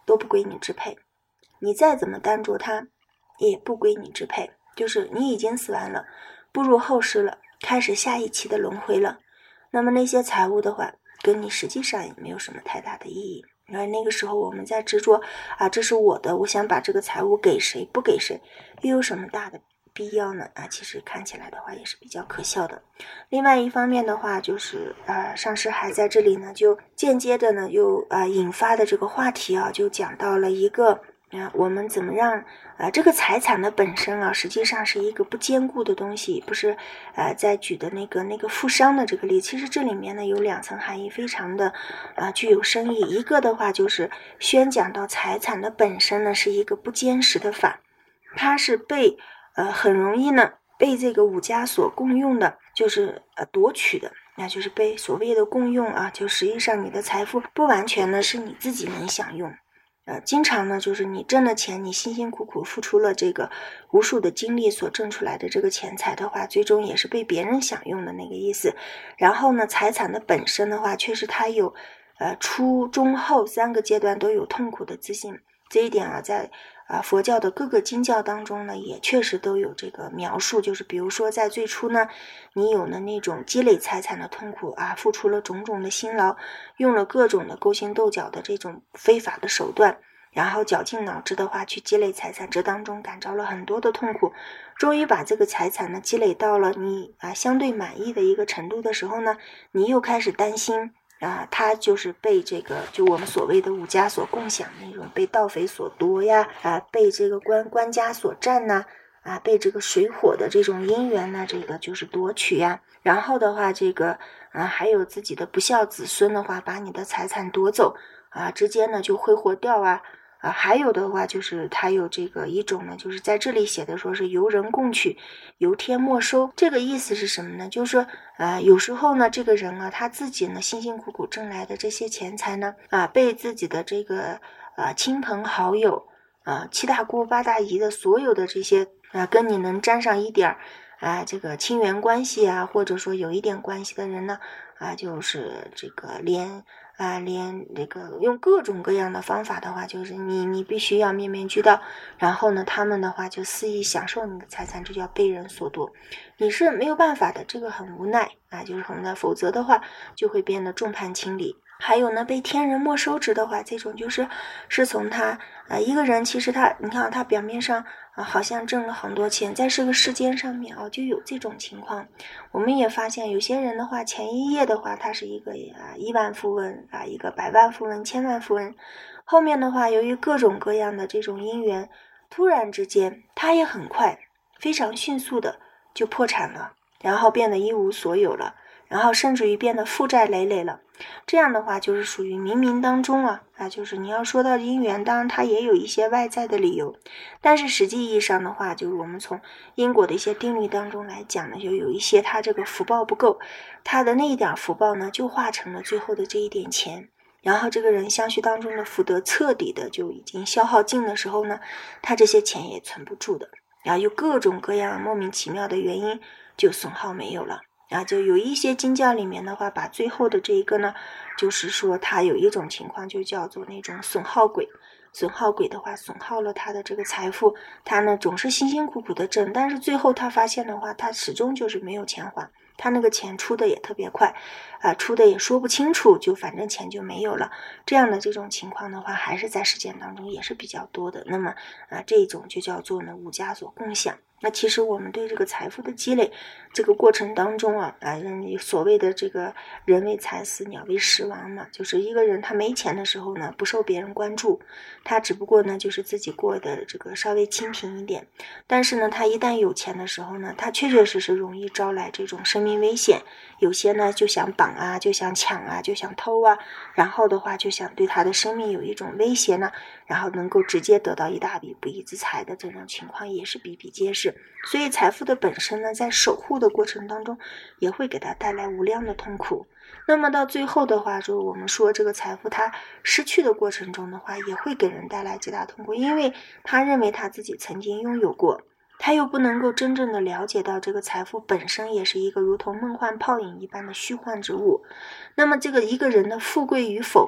[SPEAKER 1] 都不归你支配，你再怎么单着它也不归你支配，就是你已经死完了，步入后世了，开始下一期的轮回了。那么那些财物的话跟你实际上也没有什么太大的意义，因为那个时候我们在执着啊，这是我的，我想把这个财物给谁不给谁，又有什么大的必要呢？啊，其实看起来的话也是比较可笑的。另外一方面的话，就是呃，上师还在这里呢，就间接的呢又呃引发的这个话题啊，就讲到了一个啊、呃，我们怎么让呃这个财产的本身啊，实际上是一个不坚固的东西，不是呃在举的那个那个富商的这个例，其实这里面呢有两层含义，非常的啊、呃、具有深意。一个的话就是宣讲到财产的本身呢是一个不坚实的法，它是被呃，很容易呢被这个五家所共用的，就是呃夺取的，那就是被所谓的共用啊，就实际上你的财富不完全呢是你自己能享用，呃，经常呢就是你挣的钱，你辛辛苦苦付出了这个无数的精力所挣出来的这个钱财的话，最终也是被别人享用的那个意思。然后呢，财产的本身的话，确实它有呃初中后三个阶段都有痛苦的自信，这一点啊，在啊，佛教的各个经教当中呢，也确实都有这个描述，就是比如说在最初呢，你有了那种积累财产的痛苦啊，付出了种种的辛劳，用了各种的勾心斗角的这种非法的手段，然后绞尽脑汁的话去积累财产，这当中感着了很多的痛苦，终于把这个财产呢积累到了你啊相对满意的一个程度的时候呢，你又开始担心。啊，他就是被这个就我们所谓的五家所共享那种，被盗匪所夺呀，啊，被这个官官家所占呐，啊，被这个水火的这种姻缘呢，这个就是夺取呀。然后的话，这个啊，还有自己的不孝子孙的话，把你的财产夺走啊，直接呢就挥霍掉啊。啊，还有的话就是他有这个一种呢，就是在这里写的说是由人共取，由天没收。这个意思是什么呢？就是说，呃，有时候呢，这个人啊，他自己呢辛辛苦苦挣来的这些钱财呢，啊，被自己的这个啊亲朋好友啊七大姑八大姨的所有的这些啊跟你能沾上一点啊这个亲缘关系啊，或者说有一点关系的人呢，啊，就是这个连。啊，连这个用各种各样的方法的话，就是你你必须要面面俱到，然后呢，他们的话就肆意享受你的财产，这叫被人所夺，你是没有办法的，这个很无奈啊，就是很无奈，否则的话就会变得众叛亲离。还有呢，被天人没收之的话，这种就是是从他啊一个人，其实他你看他表面上啊好像挣了很多钱，在这个世间上面啊就有这种情况。我们也发现有些人的话，前一夜的话他是一个啊亿万富翁啊，一个百万富翁、千万富翁，后面的话由于各种各样的这种因缘，突然之间他也很快非常迅速的就破产了，然后变得一无所有了，然后甚至于变得负债累累了。这样的话就是属于冥冥当中啊啊，就是你要说到因缘，当然它也有一些外在的理由，但是实际意义上的话，就是我们从因果的一些定律当中来讲呢，就有一些他这个福报不够，他的那一点福报呢就化成了最后的这一点钱，然后这个人相续当中的福德彻底的就已经消耗尽的时候呢，他这些钱也存不住的，然后有各种各样莫名其妙的原因就损耗没有了。啊，就有一些经教里面的话，把最后的这一个呢，就是说他有一种情况就叫做那种损耗鬼，损耗鬼的话损耗了他的这个财富，他呢总是辛辛苦苦的挣，但是最后他发现的话，他始终就是没有钱还，他那个钱出的也特别快，啊、呃，出的也说不清楚，就反正钱就没有了。这样的这种情况的话，还是在实践当中也是比较多的。那么啊、呃，这种就叫做呢五家所共享。那其实我们对这个财富的积累这个过程当中啊，啊，所谓的这个人为财死，鸟为食亡嘛，就是一个人他没钱的时候呢，不受别人关注，他只不过呢就是自己过的这个稍微清贫一点，但是呢，他一旦有钱的时候呢，他确确实实容易招来这种生命危险，有些呢就想绑啊，就想抢啊，就想偷啊，然后的话就想对他的生命有一种威胁呢，然后能够直接得到一大笔不义之财的这种情况也是比比皆是。所以财富的本身呢，在守护的过程当中也会给他带来无量的痛苦。那么到最后的话，就我们说这个财富它失去的过程中的话，也会给人带来极大痛苦，因为他认为他自己曾经拥有过，他又不能够真正的了解到这个财富本身也是一个如同梦幻泡影一般的虚幻之物。那么这个一个人的富贵与否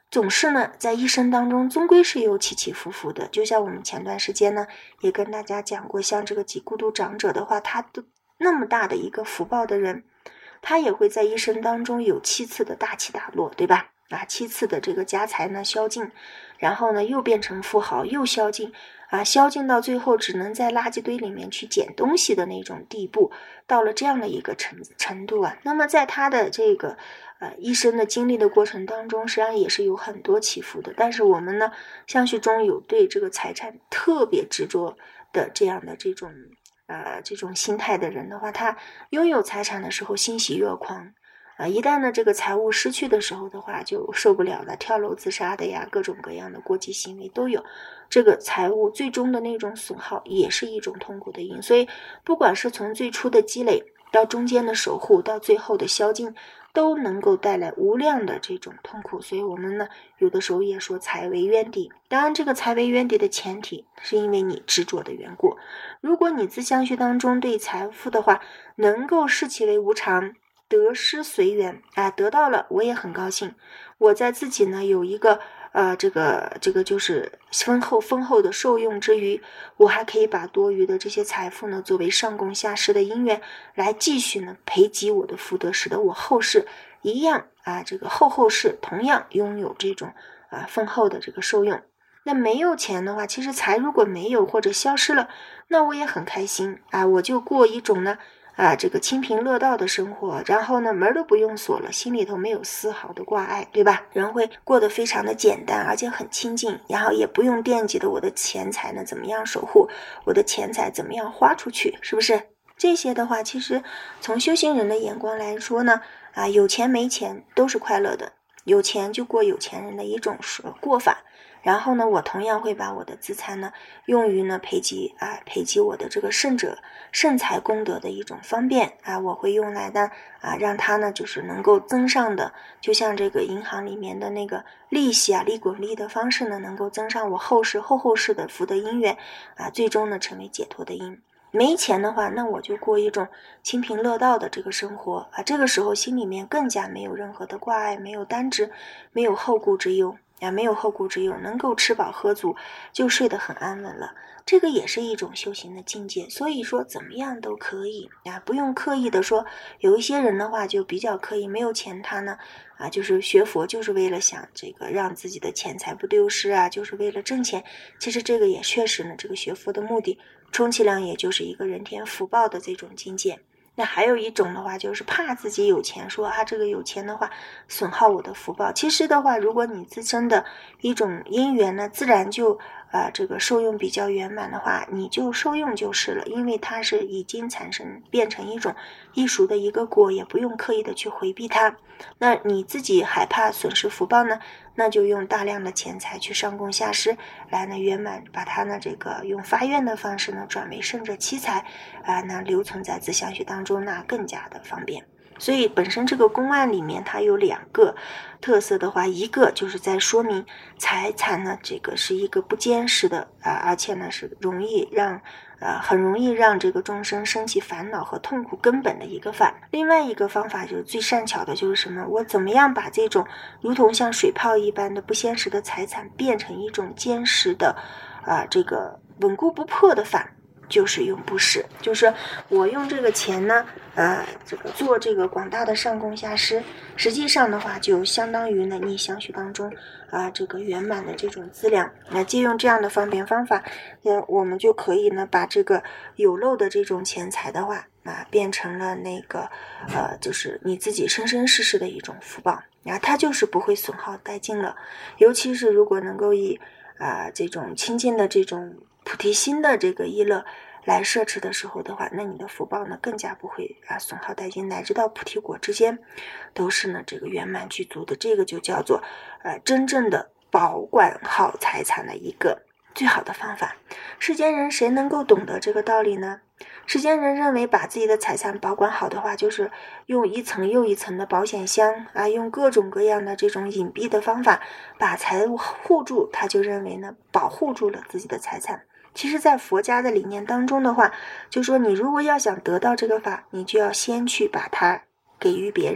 [SPEAKER 1] 总是呢在一生当中终归是有起起伏伏的。就像我们前段时间呢也跟大家讲过，像这个几孤独长者的话，他都那么大的一个福报的人，他也会在一生当中有七次的大起大落，对吧？啊，七次的这个家财呢消尽，然后呢又变成富豪，又消尽，啊，消尽到最后只能在垃圾堆里面去捡东西的那种地步，到了这样的一个程程度啊。那么在他的这个呃一生的经历的过程当中，实际上也是有很多起伏的。但是我们呢，相续中有对这个财产特别执着的这样的这种呃这种心态的人的话，他拥有财产的时候欣喜若狂。啊，一旦呢这个财物失去的时候的话，就受不了了，跳楼自杀的呀，各种各样的过激行为都有。这个财物最终的那种损耗也是一种痛苦的因，所以不管是从最初的积累到中间的守护，到最后的消尽，都能够带来无量的这种痛苦。所以我们呢有的时候也说财为冤敌，当然这个财为冤敌的前提是因为你执着的缘故。如果你自相续当中对财富的话能够视其为无常，得失随缘啊，得到了我也很高兴，我在自己呢有一个呃这个这个就是丰厚丰厚的受用之余，我还可以把多余的这些财富呢作为上供下施的因缘，来继续呢培积我的福德，使得我后世一样啊这个后后世同样拥有这种啊丰厚的这个受用。那没有钱的话，其实财如果没有或者消失了，那我也很开心啊，我就过一种呢啊，这个清贫乐道的生活，然后呢门都不用锁了，心里头没有丝毫的挂碍，对吧？人会过得非常的简单，而且很清静，然后也不用惦记的我的钱财呢怎么样守护，我的钱财怎么样花出去，是不是？这些的话，其实从修行人的眼光来说呢，啊，有钱没钱都是快乐的，有钱就过有钱人的一种过法。然后呢，我同样会把我的资产呢用于呢培积啊培积我的这个圣者圣财功德的一种方便啊，我会用来呢啊让它呢就是能够增上的，就像这个银行里面的那个利息啊利滚利的方式呢，能够增上我后世后后世的福德因缘啊，最终呢成为解脱的因。没钱的话，那我就过一种清贫乐道的这个生活啊，这个时候心里面更加没有任何的挂碍，没有担执，没有后顾之忧啊，没有后顾之忧，能够吃饱喝足，就睡得很安稳了。这个也是一种修行的境界，所以说怎么样都可以啊，不用刻意的说。有一些人的话就比较刻意，没有钱他呢啊，就是学佛就是为了想这个让自己的钱财不丢失啊，就是为了挣钱。其实这个也确实呢，这个学佛的目的充其量也就是一个人天福报的这种境界。那还有一种的话，就是怕自己有钱，说啊这个有钱的话损耗我的福报。其实的话，如果你自身的一种因缘呢，自然就呃这个受用比较圆满的话，你就受用就是了，因为它是已经产生变成一种艺术的一个果，也不用刻意的去回避它。那你自己害怕损失福报呢，那就用大量的钱财去上供下施，来呢圆满把它呢这个用发愿的方式呢转为圣者七财啊、呃，那留存在自相续当中，那更加的方便。所以本身这个公案里面它有两个特色的话，一个就是在说明财产呢这个是一个不坚实的啊、呃，而且呢是容易让呃很容易让这个众生升起烦恼和痛苦根本的一个法。另外一个方法就是最善巧的，就是什么？我怎么样把这种如同像水泡一般的不坚实的财产变成一种坚实的啊、呃、这个稳固不破的法？就是用布施，就是我用这个钱呢，呃，这个做这个广大的上供下施，实际上的话就相当于呢你相续当中啊、呃、这个圆满的这种资粮。那借用这样的方便方法，呃，我们就可以呢把这个有漏的这种钱财的话啊变成了那个呃就是你自己生生世世的一种福报，然后它就是不会损耗殆尽了。尤其是如果能够以啊、呃、这种亲近的这种菩提心的这个意乐来摄持的时候的话，那你的福报呢更加不会啊损耗殆尽，乃至到菩提果之间都是呢这个圆满具足的。这个就叫做呃真正的保管好财产的一个最好的方法。世间人谁能够懂得这个道理呢？世间人认为把自己的财产保管好的话，就是用一层又一层的保险箱啊，用各种各样的这种隐蔽的方法把财物护住，他就认为呢保护住了自己的财产。其实在佛家的理念当中的话，就说你如果要想得到这个法，你就要先去把它给予别人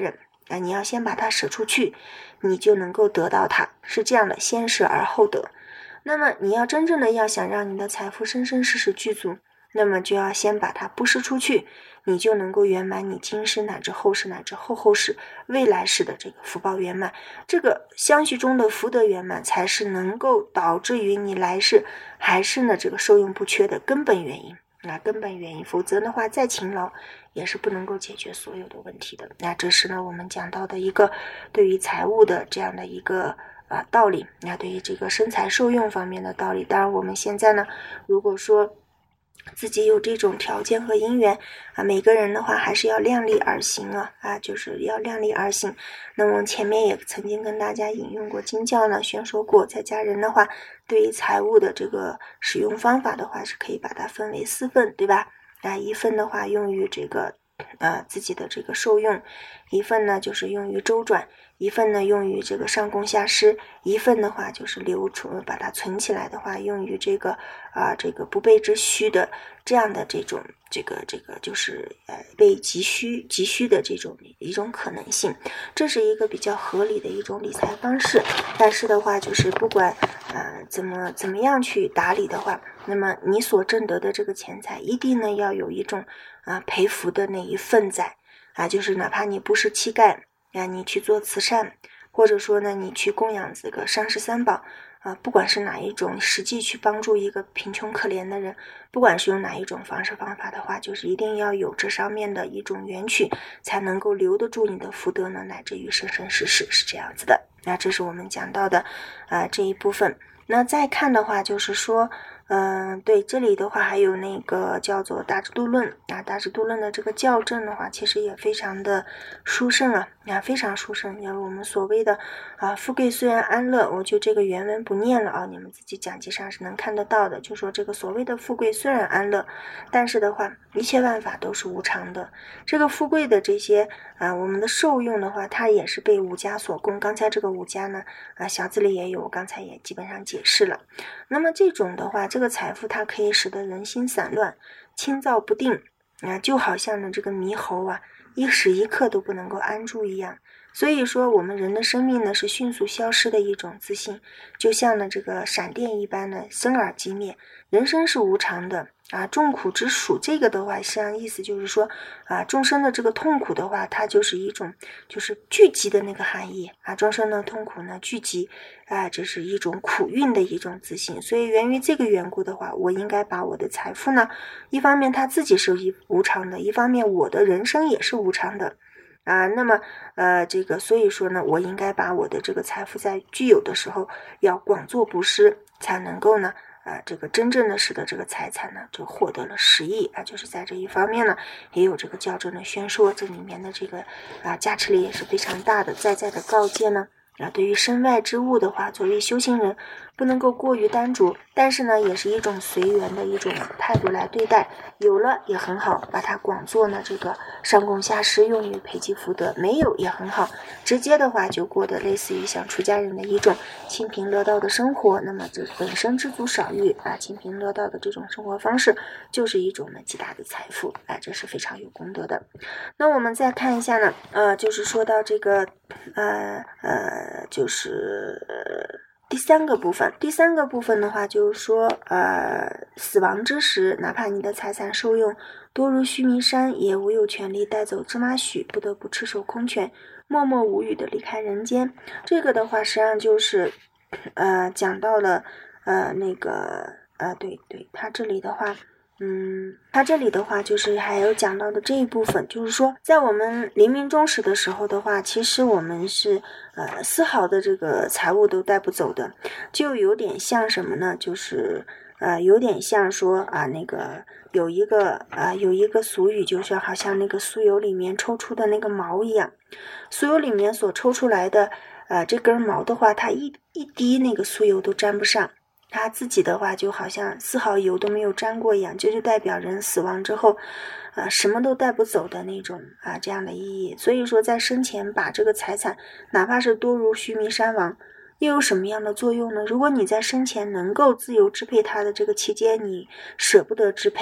[SPEAKER 1] 啊，你要先把它舍出去，你就能够得到它，是这样的，先舍而后得。那么你要真正的要想让你的财富生生世世具足，那么就要先把它布施出去，你就能够圆满你今世乃至后世乃至后后世未来世的这个福报圆满。这个相续中的福德圆满才是能够导致于你来世还是呢这个受用不缺的根本原因。那根本原因，否则的话再勤劳也是不能够解决所有的问题的。那这是呢我们讲到的一个对于财务的这样的一个啊道理，那对于这个生财受用方面的道理。当然我们现在呢如果说自己有这种条件和因缘啊，每个人的话还是要量力而行啊啊，就是要量力而行。那么前面也曾经跟大家引用过经教呢，宣说过，在家人的话，对于财物的这个使用方法的话，是可以把它分为四份，对吧？啊，一份的话用于这个呃自己的这个受用，一份呢就是用于周转，一份呢用于这个上供下施，一份的话就是留存，把它存起来的话用于这个啊、呃、这个不备之需的这样的这种这个这个就是呃被急需急需的这种一种可能性，这是一个比较合理的一种理财方式。但是的话就是不管呃怎么怎么样去打理的话，那么你所挣得的这个钱财一定呢要有一种啊培福的那一份在啊，就是哪怕你不是乞丐啊，你去做慈善，或者说呢你去供养这个上师三宝啊，不管是哪一种，实际去帮助一个贫穷可怜的人，不管是用哪一种方式方法的话，就是一定要有这上面的一种缘起，才能够留得住你的福德呢，乃至于生生世世，是这样子的。那这是我们讲到的啊、呃、这一部分。那再看的话就是说嗯、呃，对，这里的话还有那个叫做大智度论啊，大智度论的这个校正的话，其实也非常的殊胜啊，啊，非常殊胜。要我们所谓的啊，富贵虽然安乐，我就这个原文不念了啊，你们自己讲记上是能看得到的。就说这个所谓的富贵虽然安乐，但是的话，一切万法都是无常的。这个富贵的这些啊，我们的受用的话，它也是被五家所供。刚才这个五家呢，啊，小字里也有，我刚才也基本上解释了。那么这种的话，这个财富它可以使得人心散乱，轻躁不定啊，就好像呢这个猕猴啊，一时一刻都不能够安住一样。所以说我们人的生命呢是迅速消失的一种自信，就像呢这个闪电一般的生而即灭。人生是无常的啊，众苦之属，这个的话实际上意思就是说啊，众生的这个痛苦的话，它就是一种就是聚集的那个含义啊，众生的痛苦呢聚集啊，这是一种苦运的一种自信。所以源于这个缘故的话，我应该把我的财富呢，一方面它自己是无常的，一方面我的人生也是无常的啊，那么呃，这个所以说呢，我应该把我的这个财富在具有的时候要广做布施，才能够呢啊，这个真正的使得这个财产呢就获得了实益啊，就是在这一方面呢也有这个校正的宣说，这里面的这个啊加持力也是非常大的，在在的告诫呢啊，对于身外之物的话，作为修行人不能够过于单着，但是呢也是一种随缘的一种态度来对待，有了也很好，把它广做呢这个上供下施，用于培积福德，没有也很好，直接的话就过得类似于像出家人的一种清贫乐道的生活。那么这本身知足少欲啊，清贫乐道的这种生活方式就是一种呢极大的财富，哎，这是非常有功德的。那我们再看一下呢呃就是说到这个呃呃就是呃第三个部分，第三个部分的话就是说呃死亡之时，哪怕你的财产受用多如须弥山，也无有权利带走芝麻许，不得不赤手空拳默默无语的离开人间。这个的话实际上就是呃讲到了呃那个呃对对，他这里的话嗯，他这里的话就是还有讲到的这一部分，就是说在我们临命终时的时候的话，其实我们是呃丝毫的这个财物都带不走的，就有点像什么呢，就是呃有点像说啊那个有一个啊、呃、有一个俗语，就是好像那个酥油里面抽出的那个毛一样，酥油里面所抽出来的呃这根毛的话，它一一滴那个酥油都沾不上，他自己的话就好像丝毫油都没有沾过一样，这就代表人死亡之后呃，什么都带不走的那种啊这样的意义。所以说在生前把这个财产哪怕是多如须弥山王，又有什么样的作用呢？如果你在生前能够自由支配它的这个期间，你舍不得支配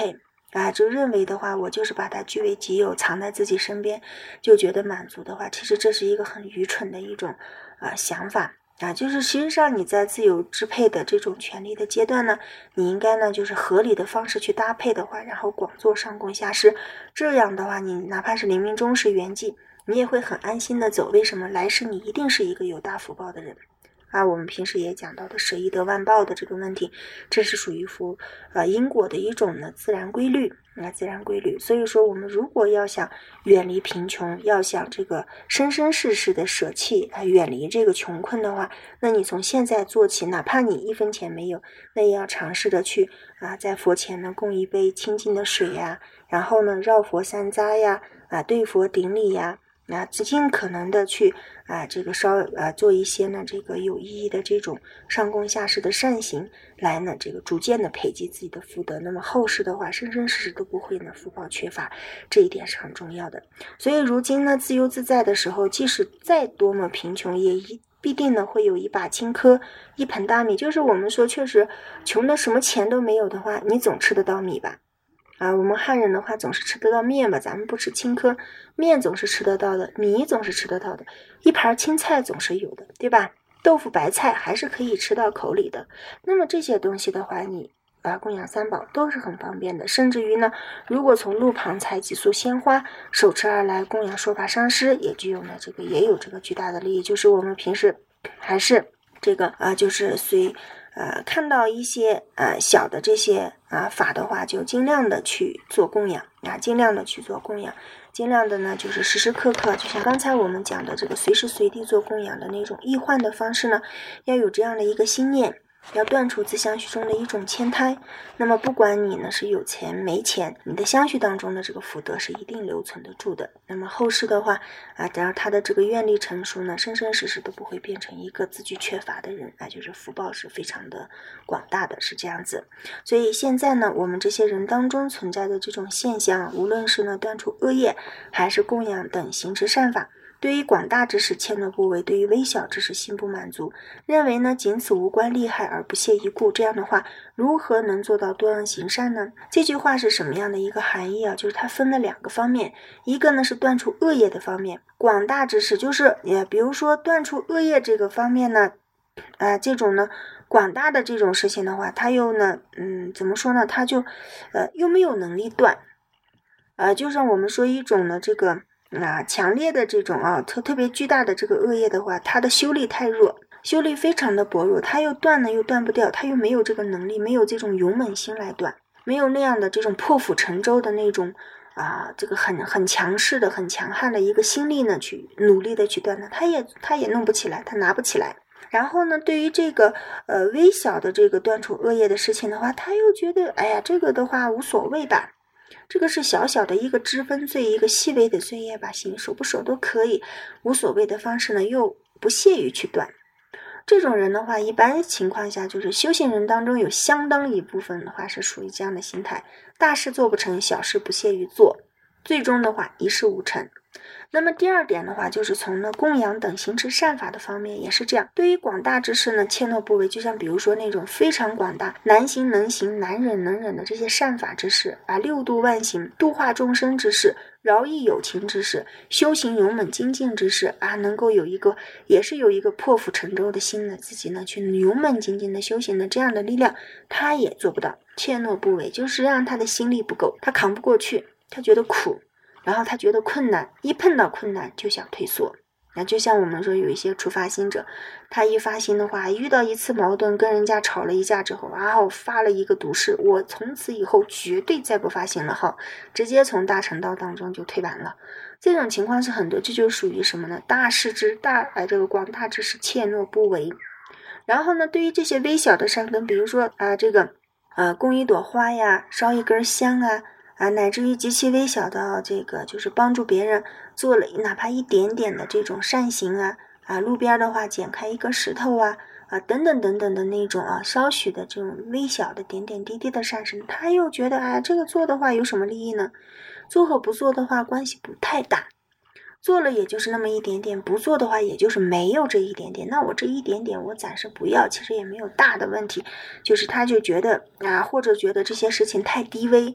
[SPEAKER 1] 啊，就认为的话，我就是把它据为己有，藏在自己身边，就觉得满足的话，其实这是一个很愚蠢的一种啊想法啊。就是实际上你在自由支配的这种权利的阶段呢，你应该呢就是合理的方式去搭配的话，然后广做上供下施，这样的话，你哪怕是临命终时圆寂，你也会很安心的走。为什么？来世你一定是一个有大福报的人。啊，我们平时也讲到的舍易得万报的这个问题，这是属于福呃因果的一种呢自然规律，啊自然规律。所以说，我们如果要想远离贫穷，要想这个生生世世的舍弃啊，远离这个穷困的话，那你从现在做起，哪怕你一分钱没有，那也要尝试的去啊，在佛前呢供一杯清净的水呀，然后呢绕佛三匝呀，啊对佛顶礼呀。那尽可能的去啊，这个稍啊做一些呢这个有意义的这种上供下施的善行，来呢这个逐渐的培积自己的福德。那么后世的话，生生世世都不会呢福报缺乏，这一点是很重要的。所以如今呢自由自在的时候，即使再多么贫穷，也一必定呢会有一把青稞，一盆大米。就是我们说，确实穷的什么钱都没有的话，你总吃得到米吧。啊，我们汉人的话总是吃得到面吧，咱们不吃青稞，面总是吃得到的，米总是吃得到的，一盘青菜总是有的，对吧？豆腐白菜还是可以吃到口里的。那么这些东西的话，你啊供养三宝都是很方便的。甚至于呢，如果从路旁采几束鲜花，手持而来供养说法上师，也具有呢这个也有这个巨大的利益。就是我们平时还是这个啊，就是随。呃，看到一些呃小的这些啊法的话，就尽量的去做供养啊，尽量的去做供养，尽量的呢就是时时刻刻，就像刚才我们讲的这个随时随地做供养的那种易换的方式呢，要有这样的一个心念，要断除自相续中的一种牵胎。那么不管你呢是有钱没钱，你的相续当中的这个福德是一定留存得住的。那么后世的话啊，只要他的这个愿力成熟呢，生生世世都不会变成一个自具缺乏的人啊，就是福报是非常的广大的，是这样子。所以现在呢，我们这些人当中存在的这种现象，无论是呢断除恶业，还是供养等行持善法，对于广大之事怯懦不为，对于微小之事心不满足，认为呢仅此无关利害而不屑一顾，这样的话如何能做到多恶行善呢？这句话是什么样的一个含义啊？就是它分了两个方面，一个呢是断除恶业的方面，广大之事就是也比如说断除恶业这个方面呢啊、呃，这种呢广大的这种事情的话，他又呢嗯怎么说呢，他就呃又没有能力断，呃就像我们说一种呢这个啊，强烈的这种啊，特特别巨大的这个恶业的话，它的修力太弱，修力非常的薄弱，它又断呢又断不掉，它又没有这个能力，没有这种勇猛心来断，没有那样的这种破釜沉舟的那种啊，这个很很强势的、很强悍的一个心力呢，去努力的去断它，它也它也弄不起来，它拿不起来。然后呢，对于这个呃微小的这个断除恶业的事情的话，他又觉得，哎呀，这个的话无所谓吧。这个是小小的一个支分罪，一个细微的罪业吧，行守不守都可以，无所谓的方式呢，又不屑于去断。这种人的话，一般情况下就是修行人当中有相当一部分的话是属于这样的心态，大事做不成，小事不屑于做，最终的话一事无成。那么第二点的话，就是从呢供养等行持善法的方面也是这样。对于广大之事呢，怯懦不为，就像比如说那种非常广大、难行能行、难忍能忍的这些善法之事啊，六度万行、度化众生之事、饶益有情之事、修行勇猛精进之事啊，能够有一个也是有一个破釜沉舟的心呢，自己呢去勇猛精进的修行的这样的力量，他也做不到。怯懦不为，就是让他的心力不够，他扛不过去，他觉得苦。然后他觉得困难，一碰到困难就想退缩。那就像我们说有一些初发心者，他一发心的话，遇到一次矛盾，跟人家吵了一架之后，然后发了一个毒誓，我从此以后绝对再不发心了哈，直接从大乘道当中就退板了。这种情况是很多，这就属于什么呢？大事之大，呃，这个广大之事怯懦不为。然后呢，对于这些微小的善根，比如说啊、呃，这个呃，供一朵花呀，烧一根香啊。啊，乃至于极其微小的这个，就是帮助别人做了哪怕一点点的这种善行啊，啊，路边的话捡开一个石头啊，啊，等等等等的那种啊，稍许的这种微小的点点滴滴的善事，他又觉得啊，这个做的话有什么利益呢？做和不做的话关系不太大，做了也就是那么一点点，不做的话也就是没有这一点点，那我这一点点我暂时不要，其实也没有大的问题，就是他就觉得啊，或者觉得这些事情太低微。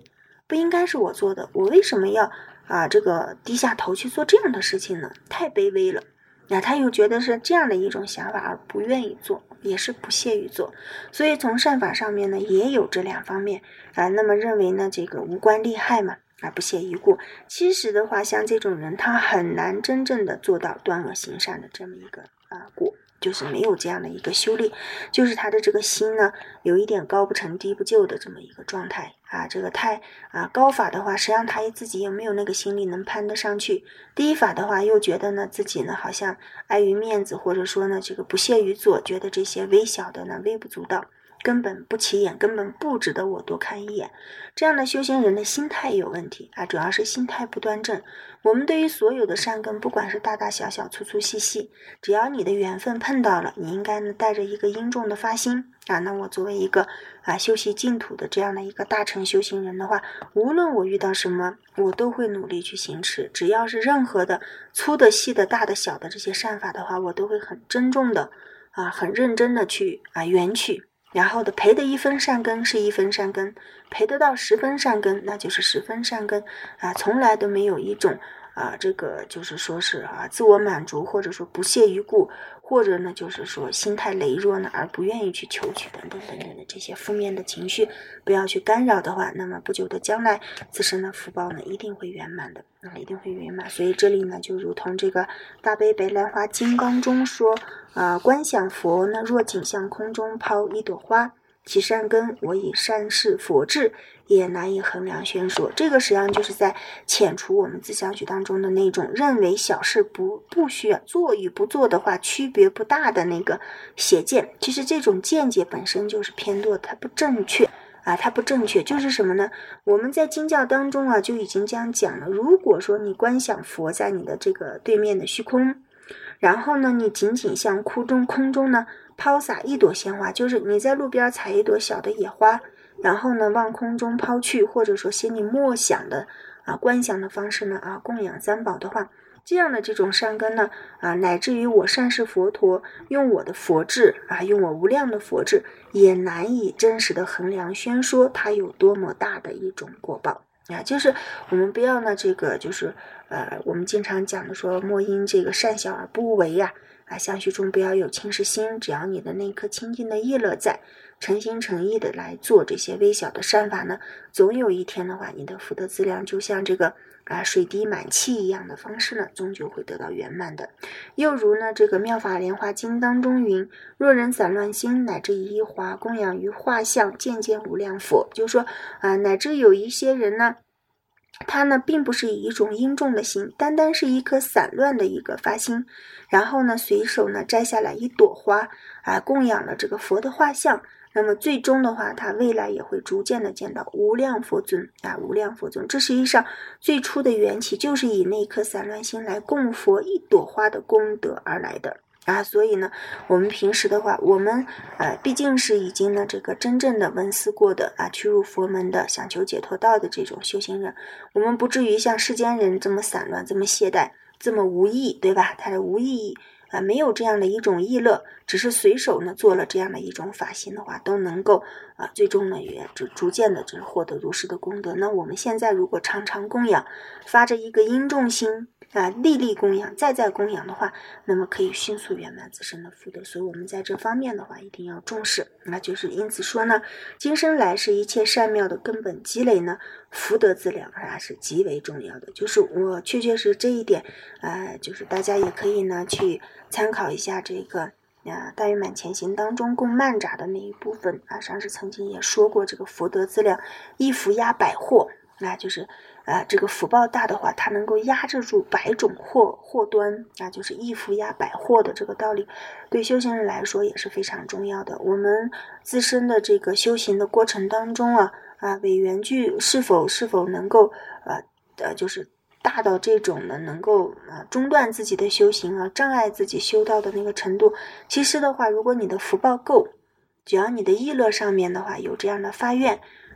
[SPEAKER 1] 不应该是我做的，我为什么要啊这个低下头去做这样的事情呢？太卑微了。那他又觉得是这样的一种想法而不愿意做，也是不屑于做。所以从善法上面呢也有这两方面啊。那么认为呢这个无关利害嘛，啊不屑一顾。其实的话，像这种人他很难真正的做到断恶行善的这么一个啊果，就是没有这样的一个修炼，就是他的这个心呢有一点高不成低不就的这么一个状态啊。这个太啊高法的话，实际上他自己也没有那个心力能攀得上去，低法的话又觉得呢自己呢好像碍于面子，或者说呢这个不屑于做，觉得这些微小的呢微不足道，根本不起眼，根本不值得我多看一眼。这样的修行人的心态有问题啊，主要是心态不端正。我们对于所有的善根，不管是大大小小粗粗细细，只要你的缘分碰到了，你应该呢带着一个殷重的发心啊。那我作为一个啊修习净土的这样的一个大乘修行人的话，无论我遇到什么，我都会努力去行持。只要是任何的粗的细的大的小的这些善法的话，我都会很珍重的啊很认真的去啊缘取。然后的培的一分善根是一分善根，培得到十分善根那就是十分善根啊，从来都没有一种啊这个就是说是啊自我满足，或者说不屑于顾，或者呢就是说心态羸弱呢而不愿意去求取等等等等的这些负面的情绪不要去干扰的话，那么不久的将来自身的福报呢一定会圆满的啊，一定会圆满。所以这里呢就如同这个大悲白莲花金刚中说啊，观想佛呢若仅向空中抛一朵花，其善根我以善事佛智也难以衡量宣说。这个实际上就是在遣除我们自相续当中的那种认为小事不不需要做与不做的话区别不大的那个邪见。其实这种见解本身就是偏弱，它不正确啊，它不正确。就是什么呢？我们在经教当中啊就已经这样讲了，如果说你观想佛在你的这个对面的虚空，然后呢你仅仅向空中空中呢抛洒一朵鲜花，就是你在路边采一朵小的野花，然后呢往空中抛去，或者说心里默想的啊观想的方式呢啊供养三宝的话，这样的这种善根呢啊乃至于我善事佛陀用我的佛智啊用我无量的佛智也难以真实的衡量宣说它有多么大的一种果报啊。就是我们不要呢这个就是呃我们经常讲的说莫因这个善小而不为呀啊，相续中不要有轻视心，只要你的那颗清净的意乐在，诚心诚意的来做这些微小的善法呢，总有一天的话，你的福德资粮就像这个啊水滴满器一样的方式呢，终究会得到圆满的。又如呢，这个妙法莲华经当中云：若人散乱心，乃至一华供养于画像，渐渐无量佛。就是说啊，乃至有一些人呢。他呢并不是以一种殷重的心，单单是一颗散乱的一个发心，然后呢随手呢摘下来一朵花啊，供养了这个佛的画像，那么最终的话他未来也会逐渐的见到无量佛尊啊，无量佛尊。这实际上最初的缘起就是以那颗散乱心来供佛一朵花的功德而来的啊。所以呢我们平时的话，我们呃毕竟是已经呢这个真正的闻思过的啊，趋入佛门的想求解脱道的这种修行人，我们不至于像世间人这么散乱，这么懈怠，这么无意，对吧？他的无意义啊，没有这样的一种意乐，只是随手呢做了这样的一种法心的话，都能够啊最终呢也逐逐渐的就是获得如是的功德。那我们现在如果常常供养，发着一个殷重心啊，粒粒供养，再再供养的话，那么可以迅速圆满自身的福德。所以我们在这方面的话一定要重视。那就是因此说呢，今生来世一切善妙的根本积累呢，福德资粮啊是极为重要的。就是我确确实这一点呃，就是大家也可以呢去参考一下这个啊，大圆满前行当中供曼扎的那一部分啊，上次曾经也说过，这个福德资粮一福压百祸，那就是呃，这个福报大的话，它能够压制住百种祸祸端啊，就是一福压百祸的这个道理，对修行人来说也是非常重要的。我们自身的这个修行的过程当中啊啊，伪缘具是否是否能够呃呃，就是大到这种呢能够啊中断自己的修行啊，障碍自己修道的那个程度。其实的话，如果你的福报够，只要你的意乐上面的话有这样的发愿，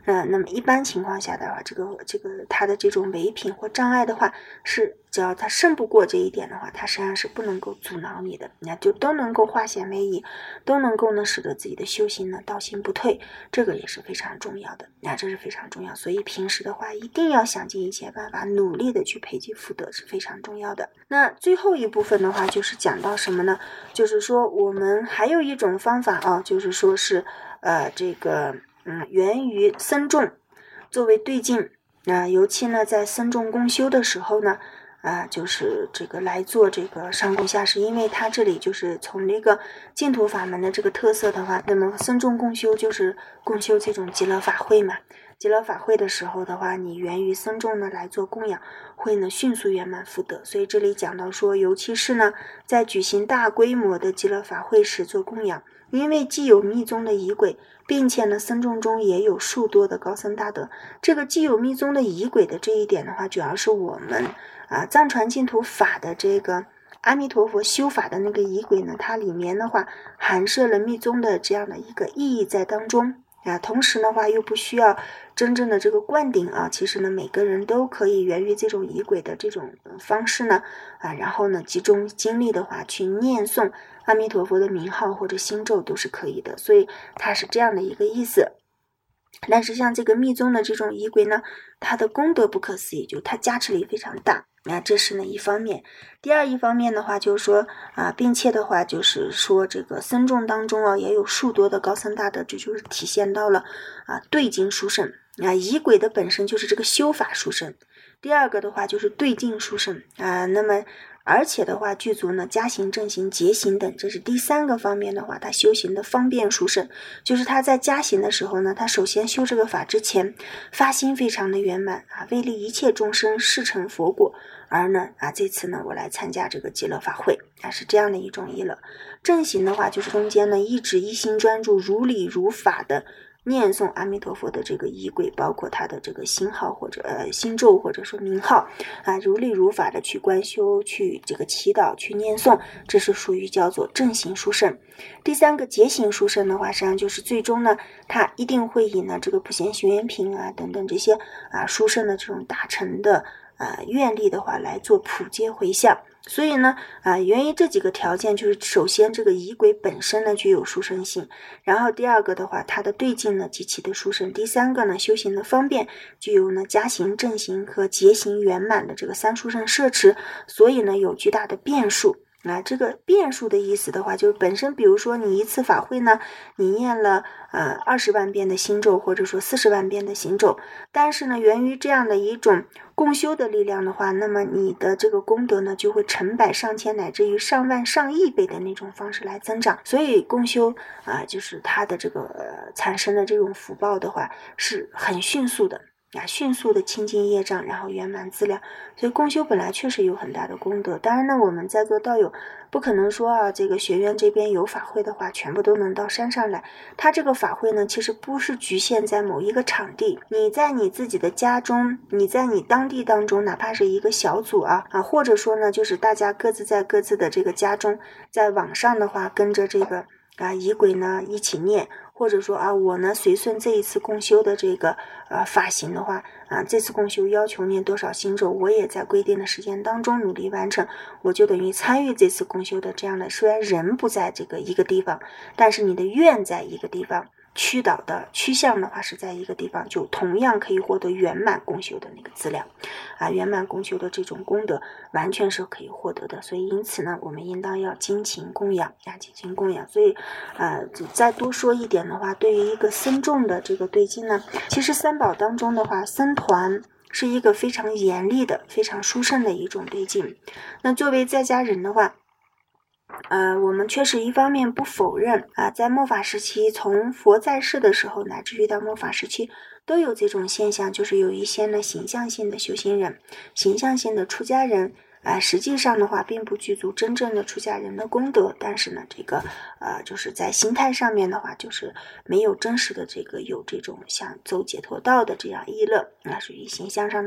[SPEAKER 1] 呃，那么一般情况下的话，这个这个它的这种违品或障碍的话，是只要它胜不过这一点的话，它实际上是不能够阻挠你的，那就都能够化险为夷，都能够呢使得自己的修行呢道行不退，这个也是非常重要的，那这是非常重要。所以平时的话，一定要想尽一切办法，努力的去培积福德是非常重要的。那最后一部分的话，就是讲到什么呢？就是说我们还有一种方法啊，就是说是呃这个。嗯，源于僧众作为对境啊、呃，尤其呢在僧众共修的时候呢，啊、呃，就是这个来做这个上供下施，因为它这里就是从这个净土法门的这个特色的话，那么僧众共修就是共修这种极乐法会嘛。极乐法会的时候的话，你源于僧众呢来做供养，会呢迅速圆满福德。所以这里讲到说，尤其是呢在举行大规模的极乐法会时做供养。因为既有密宗的仪轨，并且呢僧众中也有数多的高僧大德，这个既有密宗的仪轨的这一点的话，主要是我们啊藏传净土法的这个阿弥陀佛修法的那个仪轨呢，它里面的话含摄了密宗的这样的一个意义在当中啊，同时的话又不需要真正的这个灌顶啊，其实呢每个人都可以源于这种仪轨的这种方式呢啊，然后呢集中精力的话去念诵阿弥陀佛的名号或者心咒都是可以的，所以它是这样的一个意思。但是像这个密宗的这种仪轨呢，它的功德不可思议，就它加持力非常大。那这是呢一方面。第二一方面的话，就是说啊，并且的话就是说这个僧众当中啊，也有数多的高僧大德，这就是体现到了啊对境殊胜啊，仪轨的本身就是这个修法殊胜。第二个的话就是对境殊胜啊，那么而且的话具足呢加行正行结行等，这是第三个方面的话，他修行的方便殊胜，就是他在加行的时候呢，他首先修这个法之前发心非常的圆满啊，为利一切众生誓成佛果，而呢啊这次呢我来参加这个极乐法会啊，是这样的一种意乐。正行的话就是中间呢一直一心专注如理如法的念诵阿弥陀佛的这个仪轨，包括他的这个心号或者呃心咒或者说名号啊，如理如法的去观修，去这个祈祷，去念诵，这是属于叫做正行殊胜。第三个结行殊胜的话，实际上就是最终呢，他一定会以呢这个普贤行愿品啊等等这些啊殊胜的这种大乘的啊愿力的话来做普皆回向。所以呢啊，源于这几个条件，就是首先这个仪轨本身呢具有殊胜性，然后第二个的话它的对境呢极其的殊胜，第三个呢修行的方便，具有呢加行正行和结行圆满的这个三殊胜摄持，所以呢有巨大的变数啊，这个变数的意思的话，就是本身比如说你一次法会呢，你念了呃二十万遍的心咒，或者说四十万遍的行咒，但是呢，源于这样的一种共修的力量的话，那么你的这个功德呢，就会成百上千乃至于上万上亿倍的那种方式来增长。所以共修啊、呃，就是它的这个、呃、产生的这种福报的话，是很迅速的。啊，迅速的清净业障，然后圆满资粮，所以共修本来确实有很大的功德。当然呢，我们在座道友不可能说啊，这个学院这边有法会的话，全部都能到山上来。它这个法会呢，其实不是局限在某一个场地，你在你自己的家中，你在你当地当中，哪怕是一个小组啊啊，或者说呢，就是大家各自在各自的这个家中，在网上的话，跟着这个啊仪轨呢一起念。或者说啊，我呢随顺这一次共修的这个呃发行的话啊，这次共修要求念多少心咒，我也在规定的时间当中努力完成，我就等于参与这次共修的这样的，虽然人不在这个一个地方，但是你的愿在一个地方，驱导的趋向的话是在一个地方，就同样可以获得圆满共修的那个资料啊，圆满共修的这种功德完全是可以获得的。所以因此呢，我们应当要精勤供养呀，精勤供养。所以呃再多说一点的话，对于一个僧众的这个对境呢，其实三宝当中的话，僧团是一个非常严厉的非常殊胜的一种对境。那作为在家人的话，呃，我们确实一方面不否认啊，在末法时期，从佛在世的时候乃至于到末法时期，都有这种现象，就是有一些呢形象性的修行人，形象性的出家人啊、呃，实际上的话并不具足真正的出家人的功德，但是呢，这个呃，就是在心态上面的话，就是没有真实的这个有这种像走解脱道的这样意乐，那属于形象上的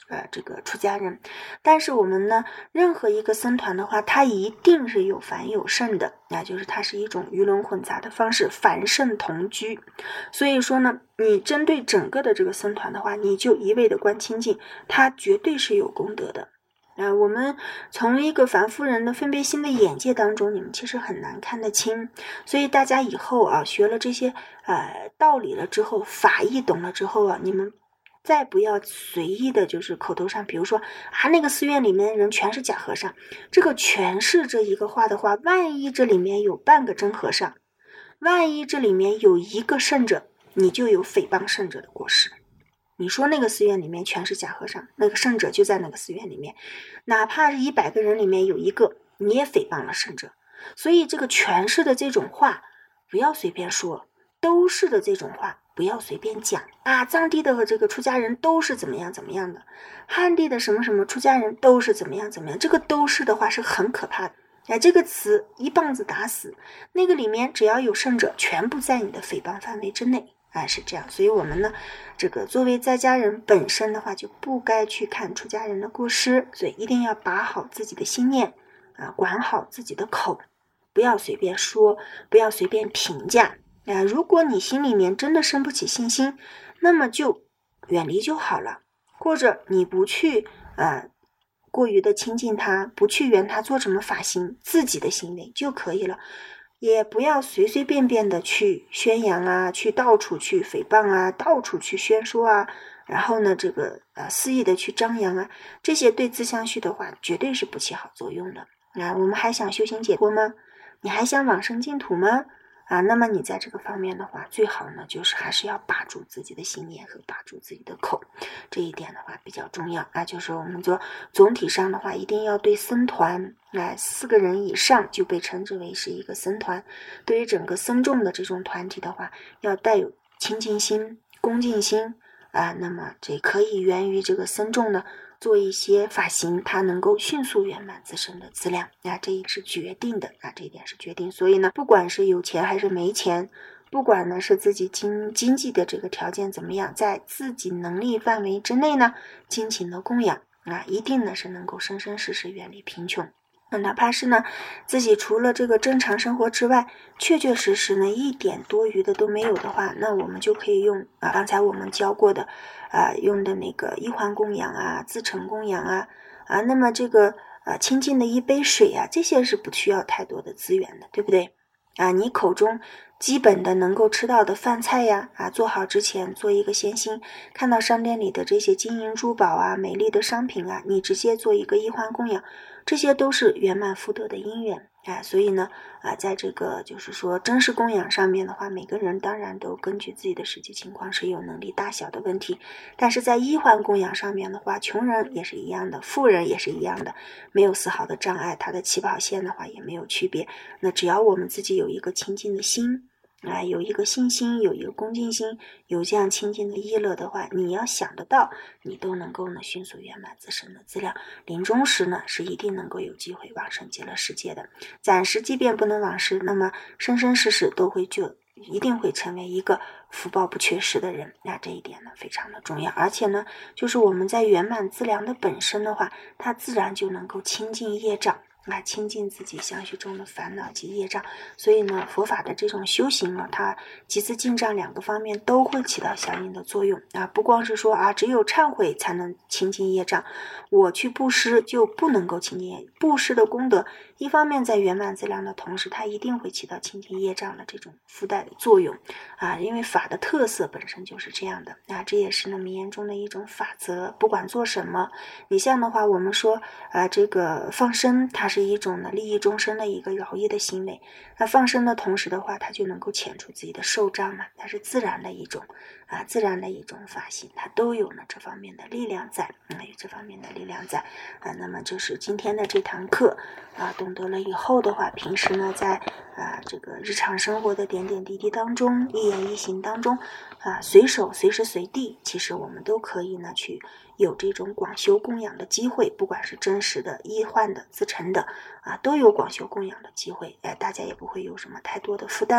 [SPEAKER 1] 呃这个出家人。但是我们呢，任何一个僧团的话，它一定是有凡有圣的，那就是它是一种鱼龙混杂的方式，凡圣同居。所以说呢，你针对整个的这个僧团的话，你就一味的观清净，它绝对是有功德的。呃，我们从一个凡夫人的分别心的眼界当中，你们其实很难看得清。所以大家以后啊，学了这些呃道理了之后，法义懂了之后啊，你们再不要随意的，就是口头上，比如说啊，那个寺院里面的人全是假和尚，这个全是这一个话的话，万一这里面有半个真和尚，万一这里面有一个圣者，你就有诽谤圣者的过失。你说那个寺院里面全是假和尚，那个圣者就在那个寺院里面，哪怕是一百个人里面有一个，你也诽谤了圣者。所以这个全是的这种话不要随便说，都是的这种话不要随便讲啊。藏地的和这个出家人都是怎么样怎么样的，汉地的什么什么出家人都是怎么样怎么样，这个都是的话是很可怕的。哎，这个词一棒子打死，那个里面只要有圣者，全部在你的诽谤范围之内。哎，是这样。所以我们呢，这个作为在家人本身的话，就不该去看出家人的过失，所以一定要把好自己的心念啊，管好自己的口，不要随便说，不要随便评价啊。如果你心里面真的生不起信心，那么就远离就好了，或者你不去啊过于的亲近他，不去圆他做什么法行，自己的行为就可以了。也不要随随便便的去宣扬啊，去到处去诽谤啊，到处去宣说啊，然后呢，这个呃肆意的去张扬啊，这些对自相续的话，绝对是不起好作用的。啊，我们还想修行解脱吗？你还想往生净土吗？啊，那么你在这个方面的话，最好呢，就是还是要把住自己的心念和把住自己的口，这一点的话比较重要啊。就是我们说总体上的话，一定要对僧团，哎，四个人以上就被称之为是一个僧团。对于整个僧众的这种团体的话，要带有清净心、恭敬心啊。那么这可以源于这个僧众呢，做一些法行，它能够迅速圆满自身的资粮啊，这也是决定的啊，这一点是决定。所以呢，不管是有钱还是没钱，不管呢是自己经经济的这个条件怎么样，在自己能力范围之内呢，尽情的供养啊，一定呢是能够生生世世远离贫穷。那哪怕是呢，自己除了这个正常生活之外，确确实实呢一点多余的都没有的话，那我们就可以用啊刚才我们教过的啊用的那个一环供养啊、自成供养啊啊，那么这个啊清净的一杯水啊，这些是不需要太多的资源的，对不对？啊，你口中基本的能够吃到的饭菜呀，啊，做好之前做一个先心，看到商店里的这些金银珠宝啊、美丽的商品啊，你直接做一个一环供养，这些都是圆满福德的因缘。啊，所以呢，啊，在这个就是说真实供养上面的话，每个人当然都根据自己的实际情况是有能力大小的问题，但是在一环供养上面的话，穷人也是一样的，富人也是一样的，没有丝毫的障碍，他的起跑线的话也没有区别。那只要我们自己有一个清净的心，啊，有一个信心，有一个恭敬心，有这样清净的意乐的话，你要想得到，你都能够呢迅速圆满自身的资粮。临终时呢，是一定能够有机会往生极乐世界的。暂时即便不能往生，那么生生世世都会就一定会成为一个福报不缺失的人。那这一点呢非常的重要，而且呢，就是我们在圆满资粮的本身的话，它自然就能够清净业障。啊，清净自己相续中的烦恼及业障，所以呢，佛法的这种修行呢，它集资进账两个方面都会起到相应的作用啊。不光是说啊，只有忏悔才能清净业障，我去布施就不能够清净布施的功德。一方面在圆满资粮的同时，它一定会起到清净业障的这种附带的作用啊。因为法的特色本身就是这样的啊，这也是呢名言中的一种法则。不管做什么，你像的话，我们说啊，这个放生，它是一种呢利益众生的一个饶益的行为。那放生的同时的话，它就能够遣除自己的寿障嘛，它是自然的一种啊，自然的一种法行，它都有呢这方面的力量在，嗯，有这方面的力量在啊。那么就是今天的这堂课啊，懂得了以后的话，平时呢在啊这个日常生活的点点滴滴当中，一言一行当中啊，随手随时随地，其实我们都可以呢去有这种广修供养的机会，不管是真实的、医患的、自成的啊，都有广修供养的机会。哎，大家也不会有什么太多的负担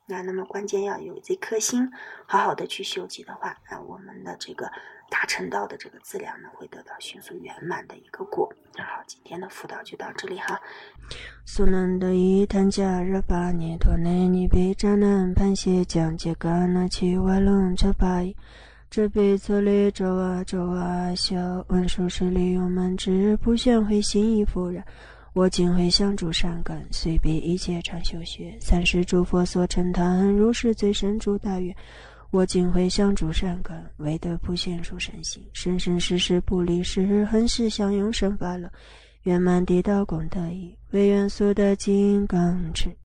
[SPEAKER 1] 啊，那么关键要有这颗心，好好的去修集的话，啊，我们的这个大乘道的这个资粮呢，会得到迅速圆满的一个果。好，今天的辅导就到这里哈。
[SPEAKER 2] 苏南的伊坦加热巴尼托内尼比扎南潘西将杰嘎那奇瓦隆这巴伊。这辈子里周啊周啊小文殊师利用满智不显会心意复然，我今会想诸善根，随彼一切常修学，三世诸佛所称叹，如是最深诸大愿。我今会想诸善根，为得普贤殊胜行，生生世世不离世，恒时相拥生法乐，圆满地道功德意，唯愿速得金刚智。